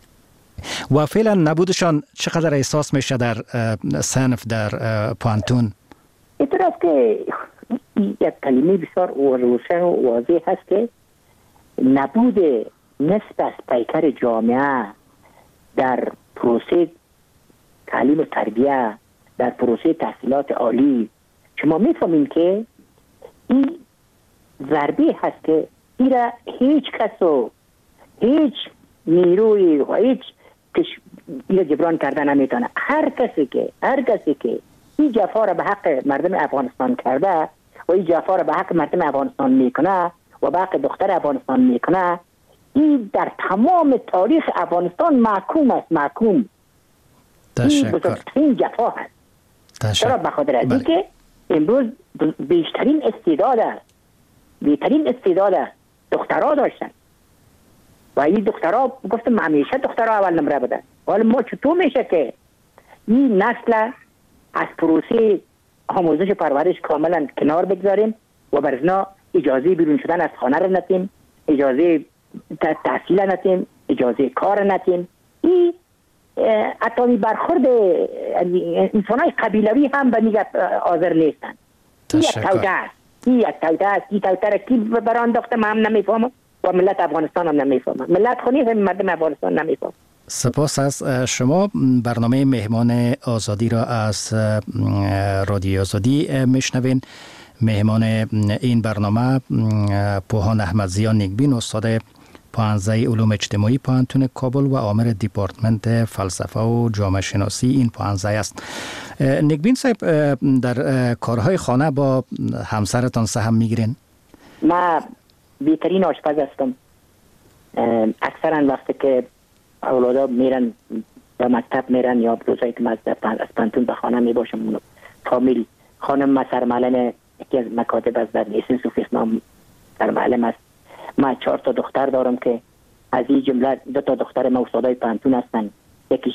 S1: و فعلا نبودشان چقدر احساس میشه در صنف در پوهنتون؟
S21: اینطور است که یک کلمه بسیار روشن و واضح هست که نبود نصف از پیکر جامعه در پروسه تعلیم و تربیه، در پروسه تحصیلات عالی، شما میفهمین که این ضربه هست که این را هیچ کس و هیچ نیروی و هیچ این جبران کردن نمیتونه. هر کسی که هر کسی که این جفا را به حق مردم افغانستان کرده و این جفا را به حق مردم افغانستان میکنه و به حق دختر افغانستان میکنه، این در تمام تاریخ افغانستان محکوم است. محکوم. این بزرگترین جفا هست. چرا؟ به خاطر از این که امروز بیشترین استعداد بیشترین استعداد دخترها داشتن و این دخترها گفتم همیشه دخترها اول نمره بدن. حالا ما چطور میشه که این نسل از پروسه آموزش پرورش کاملا کنار بگذاریم و برزنا اجازه بیرون شدن از خانه رو نتیم، اجازه تحصیل نتیم، اجازه کار نتیم. این حتی برخورد انسانای قبیلوی هم به نیگه حاضر نیستن. این یک توده است. این یک توده است. این توده را کی برانداخته من هم نمیفهمم و ملت افغانستان هم نمیفهمم. ملت خونی هم مردم افغانستان نمیفهمم.
S1: سپاس از شما. برنامه مهمان آزادی را از رادیو آزادی میشنوین. مهمان این برنامه پوهان احمدزیا نیکبین، استاد پانزده علوم اجتماعی پوهنتون کابل و آمر دیپارتمنت فلسفه و جامعه شناسی این پانزده است. نیکبین صاحب، در کارهای خانه با همسرتان سهم میگیرین؟
S21: من بهترین آشپز هستم. اکثرا وقتی که اولادا میرن به مکتب میرن یا روزایی که من از پانتون به خانه می باشم، کامل خانم ما سرمعلم یکی از مکاتب از در لیسنس و فیسنام سرمعلم است. من چهار تا دختر دارم که از این جمله دو تا دختر ما استادای پانتون هستن. یکیش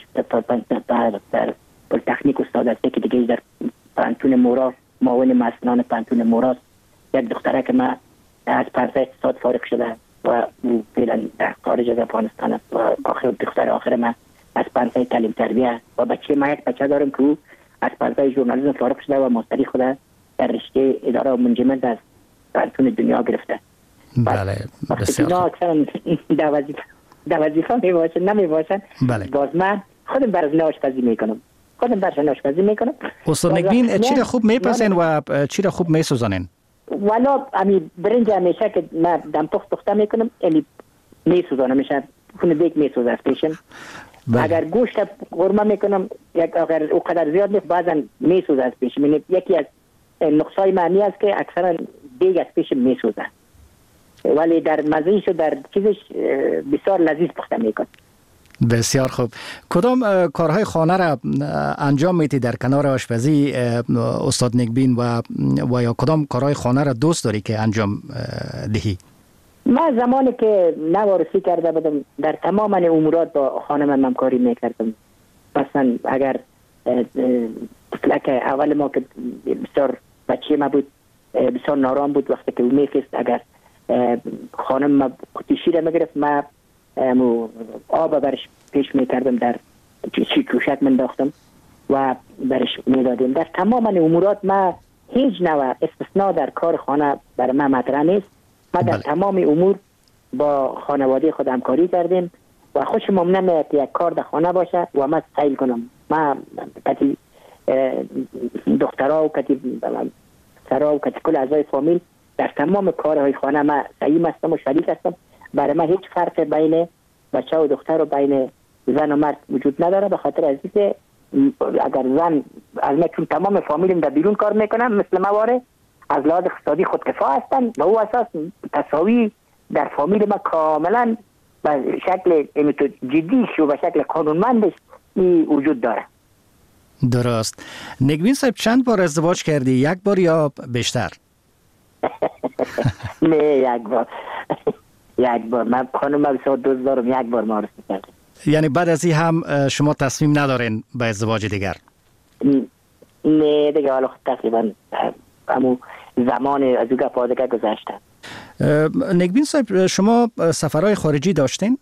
S21: در پلیتکنیک استاد است، یکی دیگه در پانتون مورا معاون مسئولان پانتون موراست. یک دختره که من از پانزده اقتصاد فارغ شده و فعلا در خارج از افغانستان است و آخر دختر آخر من از پانزده تعلیم تربیه و بچه ما یک بچه دارم که او از پانزده ژورنالیسم فارغ شده و ماستری خود در رشته اداره و منجمنت از پانتون دنیا گرفته.
S1: بله، بسیار خوب.
S21: اکثرا در وظیفه در وظیفه می باشن نمی باشن.
S1: بله.
S21: باز من خودم برای آشپزی میکنم. خودم برای آشپزی میکنم.
S1: استاد نیکبین، چی را خوب میپسین و چی را خوب میسوزانین؟
S21: والا امی برنج همیشه که من دم پخت پخته میکنم، یعنی میسوزانم، میشه خونه دیگ میسوزه از پیشم. اگر گوشت قورمه میکنم، یک اگر او قدر زیاد نیست بعضا میسوزه از پیشم. یعنی یکی از نقصای معنی است که اکثرا دیگ از پیشم میسوزه، ولی در مزهش و در چیزش بسیار لذیذ پخته میکنم.
S1: بسیار خوب. کدام کارهای خانه را انجام میتی در کنار آشپزی استاد نیکبین و و یا کدام کارهای خانه را دوست داری که انجام دهی؟
S21: من زمانی که نوارسی کرده بودم در تمام امورات با خانم همکاری میکردم. مثلا اگر طفلک اول ما که بسیار بچه ما بود، بسیار نارام بود، وقتی که میخست اگر خانم ما قطی شیر میگرفت، ما آب برش پیش میکردم، در چی کوشک من داختم و برش میدادیم. در تمام امورات ما هیچ نوع استثناء در کار خانه برای ما مطرح نیست. ما در تمام امور با خانواده خود همکاری کردیم و خوشم نمیاد یک کار در خانه باشه و ما سیل کنم. ما کتی دخترها و کتی سرها و کتی کل اعضای فامیل در تمام کارهای خانه ما سعیم هستم و شریک هستم. برای ما هیچ فرق بین بچه و دختر و بین زن و مرد وجود نداره، به خاطر از اینکه اگر زن از ما چون تمام فامیلم در بیرون کار میکنم مثل مواره از لحاظ اقتصادی خودکفا هستن و او اساس تساوی در فامیل ما کاملا به شکل جدیش و به شکل قانونمندش وجود داره.
S1: درست. نگوین صاحب چند بار ازدواج کردی؟ یک بار یا بیشتر؟
S21: نه یک بار. یک بار. من خانم بسیار دوست دارم، یک بار معرفی کردم.
S1: یعنی بعد از این هم شما تصمیم ندارین به ازدواج دیگر؟
S21: نه دیگه حالا تقریبا همون زمان از او گپ دیگه گذشته.
S1: نگبین صاحب شما سفرهای خارجی داشتین؟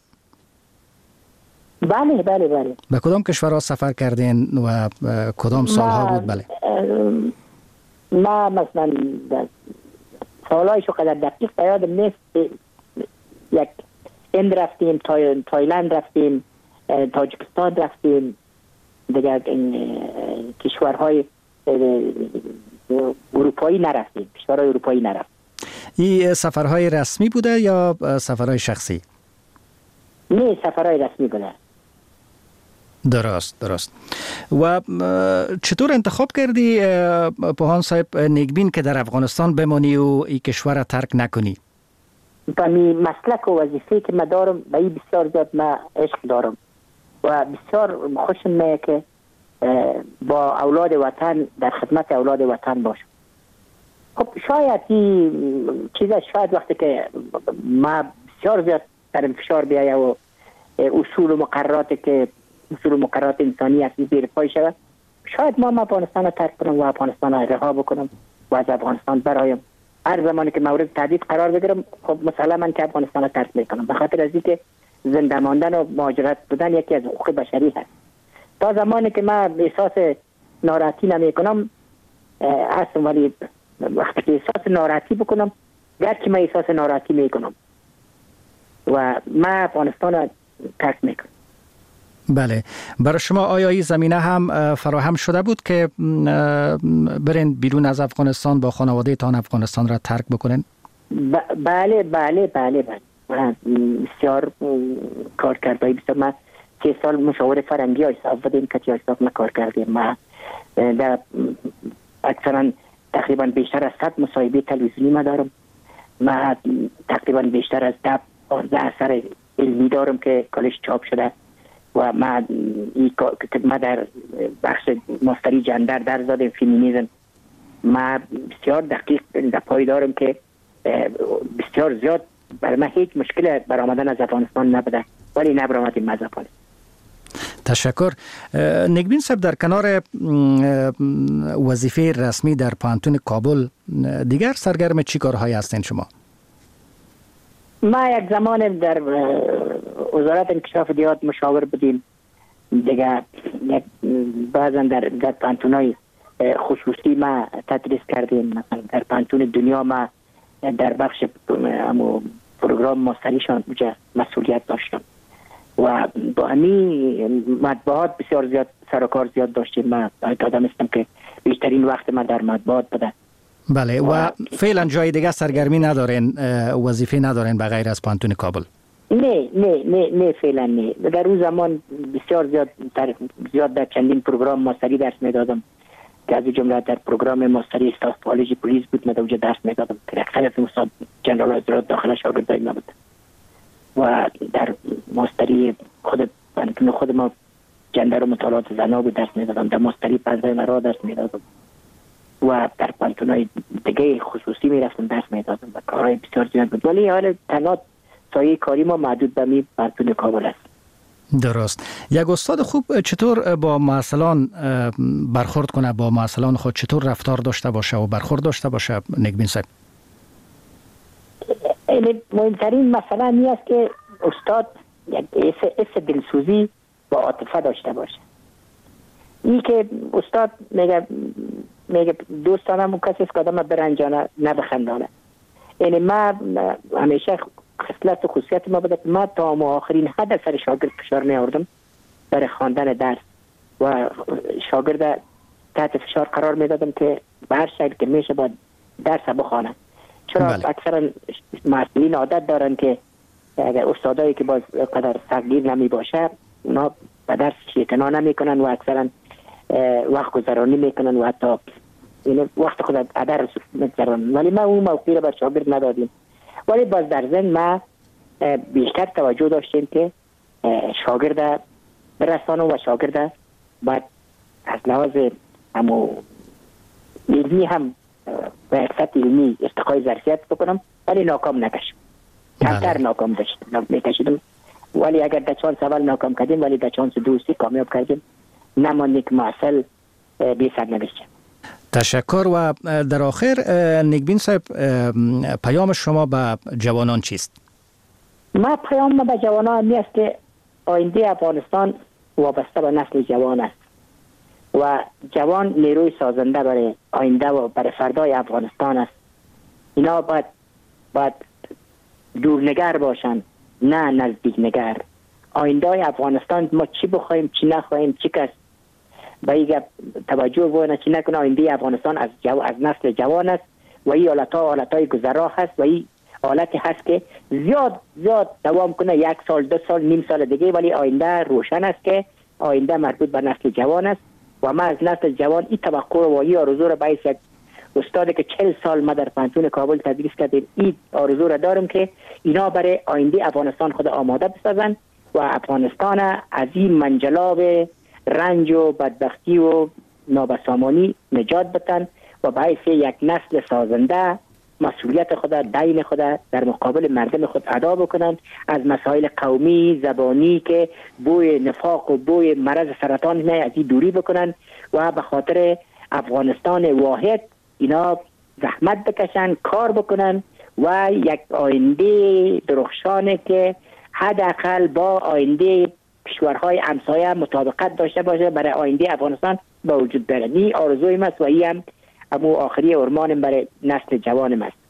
S21: بله بله بله.
S1: به کدام کشورها سفر کردین و کدام سالها بود؟ بله.
S21: ما مثلا سالهایش رو قدر دقیق یادم نیست. یک هند رفتیم، تای... تایلند رفتیم، تاجیکستان رفتیم، دیگر کشورهای اروپایی نرفتیم. کشورهای اروپایی نرفتیم.
S1: این سفرهای رسمی بوده یا سفرهای شخصی؟
S21: نه سفرهای رسمی بوده.
S1: درست درست. و چطور انتخاب کردی پوهان صاحب نگبین که در افغانستان بمانی و این کشور را ترک نکنی؟
S21: با می مسلک و وظیفه که من دارم به این بسیار زیاد من عشق دارم و بسیار خوشم میاد که با اولاد وطن در خدمت اولاد وطن باشم. خب شاید این چیزا شاید وقتی که ما بسیار زیاد در انفشار بیایه و اصول و مقرراتی که اصول و مقررات انسانی هستی زیر پای شود، شاید ما افغانستان را ترک کنم و افغانستان را رها بکنم و از افغانستان برایم. هر زمانی که مورد تهدید قرار بگیرم خب مثلا من که افغانستان را ترک میکنم، به خاطر از اینکه زنده ماندن و مهاجرت بودن یکی از حقوق بشری هست. تا زمانی که من احساس ناراحتی نمیکنم هستم، ولی وقتی که احساس ناراحتی بکنم گرچه من احساس ناراحتی میکنم و من افغانستان را ترک میکنم.
S1: بله. برای شما آیا این زمینه هم فراهم شده بود که برین بیرون از افغانستان با خانواده تان افغانستان را ترک بکنین؟
S21: ب- بله بله بله بله. من بسیار کار کردم. بسیار من سه سال مشاور فرنگی حساب بودیم که حساب ما کار کردیم. من در اکثرا تقریبا بیشتر از صد مصاحبه تلویزیونی ما دارم. من تقریبا بیشتر از ده پانزده اثر علمی دارم که کالش چاپ شده و ما ما در بخش ماستری جندر در زاده فیمینیزم ما بسیار دقیق در پای دارم که بسیار زیاد برای من هیچ مشکل برآمدن از افغانستان نبوده، ولی نبرآمدیم از افغانستان.
S1: تشکر. نگبین صاحب در کنار وظیفه رسمی در پانتون کابل دیگر سرگرم چی کارهایی هستین شما؟
S21: ما یک زمان در وزارت انکشاف دیات مشاور بودیم دیگه، بعضا در در پانتونای خصوصی ما تدریس کردیم. مثلا در پانتون دنیا ما در بخش پروگرام ماستریشان اونجا مسئولیت داشتم و با همین مطبوعات بسیار زیاد سر و کار زیاد داشتیم. من آدم هستم که بیشترین وقت من در مطبوعات بوده.
S1: بله. و, و فعلا جای دیگه سرگرمی ندارین، وظیفه ندارین به غیر از پانتون کابل؟
S21: نه نه نه نه فعلا نه. در اون زمان بسیار زیاد در زیاد در چندین پروگرام ماستری درس میدادم که از جمله در پروگرام ماستری استاف کالج پلیس بود. من اونجا درس میدادم که اکثر از استاد جنرال حضرات داخل شاگردای ما بود و در ماستری خود پانتون خود ما جندر و مطالعات زنا بود درس میدادم. در ماستری پزای مرا درس میدادم و در پانتونای دیگه خصوصی میرفتم درس میدادم و کارهای بسیار زیاد بود، ولی حال تنها سایه کاری ما محدود به می پانتون کابل است.
S1: درست. یک استاد خوب چطور با معلمان برخورد کنه، با معلمان خود چطور رفتار داشته باشه و برخورد داشته باشه نیکبین صاحب؟
S21: مهمترین مسئله این است که استاد یک حس دلسوزی و عاطفه داشته باشه. این که استاد میگه میگه دوستانم کسی است که آدم برنجانه نه بخندانه. یعنی من همیشه خصلت و خصوصیت ما بوده که من تا آخرین حد سر شاگرد فشار می آوردم برای خواندن درس و شاگرد تحت فشار قرار می دادم که به هر شکل که میشه باید درس بخوانه. چرا بله. اکثرا مسئولین عادت دارن که اگر استادایی که باز قدر تغییر نمی باشه اونا به درس اعتنا نمی کنن و اکثرا وقت گذرانی می کنن و حتی وقت خود ادر میگذرن، ولی ما اون موقعی را بر شاگرد ندادیم. ولی باز در ضمن ما بیشتر توجه داشتیم که شاگرد برسانم و شاگرد باید از لحاظ همو علمی هم و اقصد علمی ارتقای ظرفیت بکنم، ولی ناکام نکشم. کمتر ناکام میکشیدم، ولی اگر در چانس اول ناکام کردیم ولی در چانس دوستی کامیاب کردیم، نمانده که معسل بی سر نوشتیم.
S1: تشکر. و در آخر نیکبین صاحب پیام شما به جوانان چیست؟
S21: ما پیام ما به جوانان می است که آینده افغانستان وابسته به نسل جوان است و جوان نیروی سازنده برای آینده و برای فردای افغانستان است. اینا باید باید دورنگر باشن نه نزدیک نگر. آینده افغانستان ما چی بخوایم چی نخواهیم چی کس به این توجه بونه چی نکنه. آینده افغانستان از جو از نسل جوان است و این حالت ها حالت های گذرا هست و این حالتی هست که زیاد زیاد دوام کنه، یک سال دو سال نیم سال دیگه، ولی آینده روشن است که آینده مربوط به نسل جوان است و ما از نسل جوان این توقع و این آرزو را باعث یک استادی که چهل سال ما در پانتون کابل تدریس کردیم این آرزو را دارم که اینا برای آینده افغانستان خود آماده بسازن و افغانستان از این منجلاب رنج و بدبختی و نابسامانی نجات بدن و باعث یک نسل سازنده مسئولیت خود دین خود در مقابل مردم خود ادا بکنند، از مسائل قومی زبانی که بوی نفاق و بوی مرض سرطان نه از این دوری بکنند و به خاطر افغانستان واحد اینا زحمت بکشن، کار بکنن و یک آینده درخشانه که حداقل با آینده کشورهای همسایه مطابقت داشته باشه برای آینده افغانستان به وجود بیاره. این آرزوی است و این هم امو آخری ارمانم برای نسل جوانم است.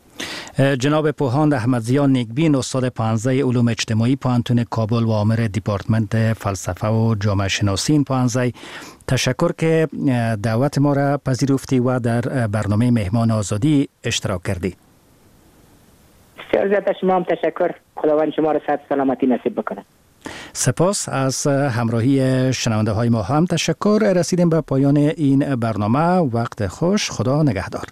S1: جناب پوهاند احمدزیا نیکبین، استاد پانزده علوم اجتماعی پانتون کابل و عامر دیپارتمنت فلسفه و جامعه شناسی این پانزده، تشکر که دعوت ما را پذیرفتی و در برنامه مهمان آزادی اشتراک کردی.
S21: بسیار زیاد شما هم تشکر. خداوند شما را صحت سلامتی نصیب بکنه.
S1: سپاس از همراهی شنونده های ما هم تشکر. رسیدیم به پایان این برنامه. وقت خوش. خدا نگهدار.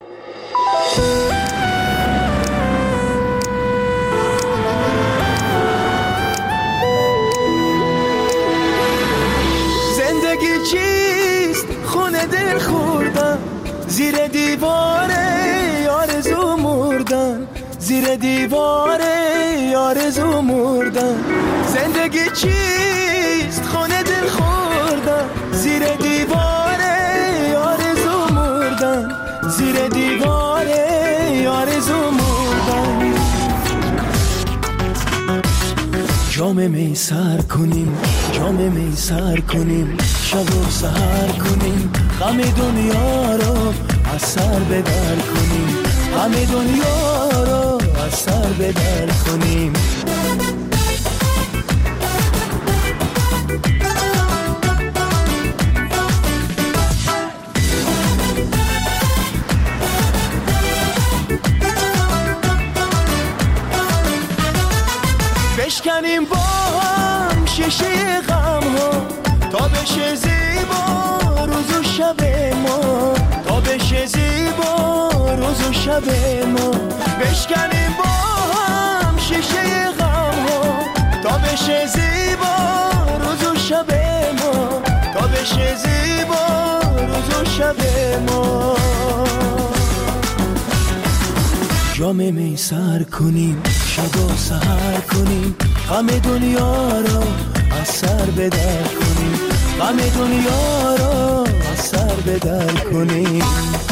S2: زندگی چیست؟ خونه دل خوردن زیر دیوار آرزو مردن، زیر دیوار آرزو مردن. زندگی چیست؟ خونه دل خوردن زیر دیوار آرزو مردن، زیر دیوار آرزو مردن. جام می سر کنیم، جام می سر کنیم، شب و سحر کنیم، غم دنیا رو از سر بدر کنیم، غم دنیا رو از سر بدر کنیم. بشکنیم با هم شیشه غم ها تا بشه زیبا روز و شب ما، تا بشه زیبا روز و شب ما. بشکنیم با هم شیشه غم ها تا بشه زیبا روز و شب ما، تا بشه زیبا روز و شب ما. جام می سر کنیم، شب و سحر کنیم، غم دنیا را از سر بدر کنیم، غم دنیا را از سر بدر کنیم.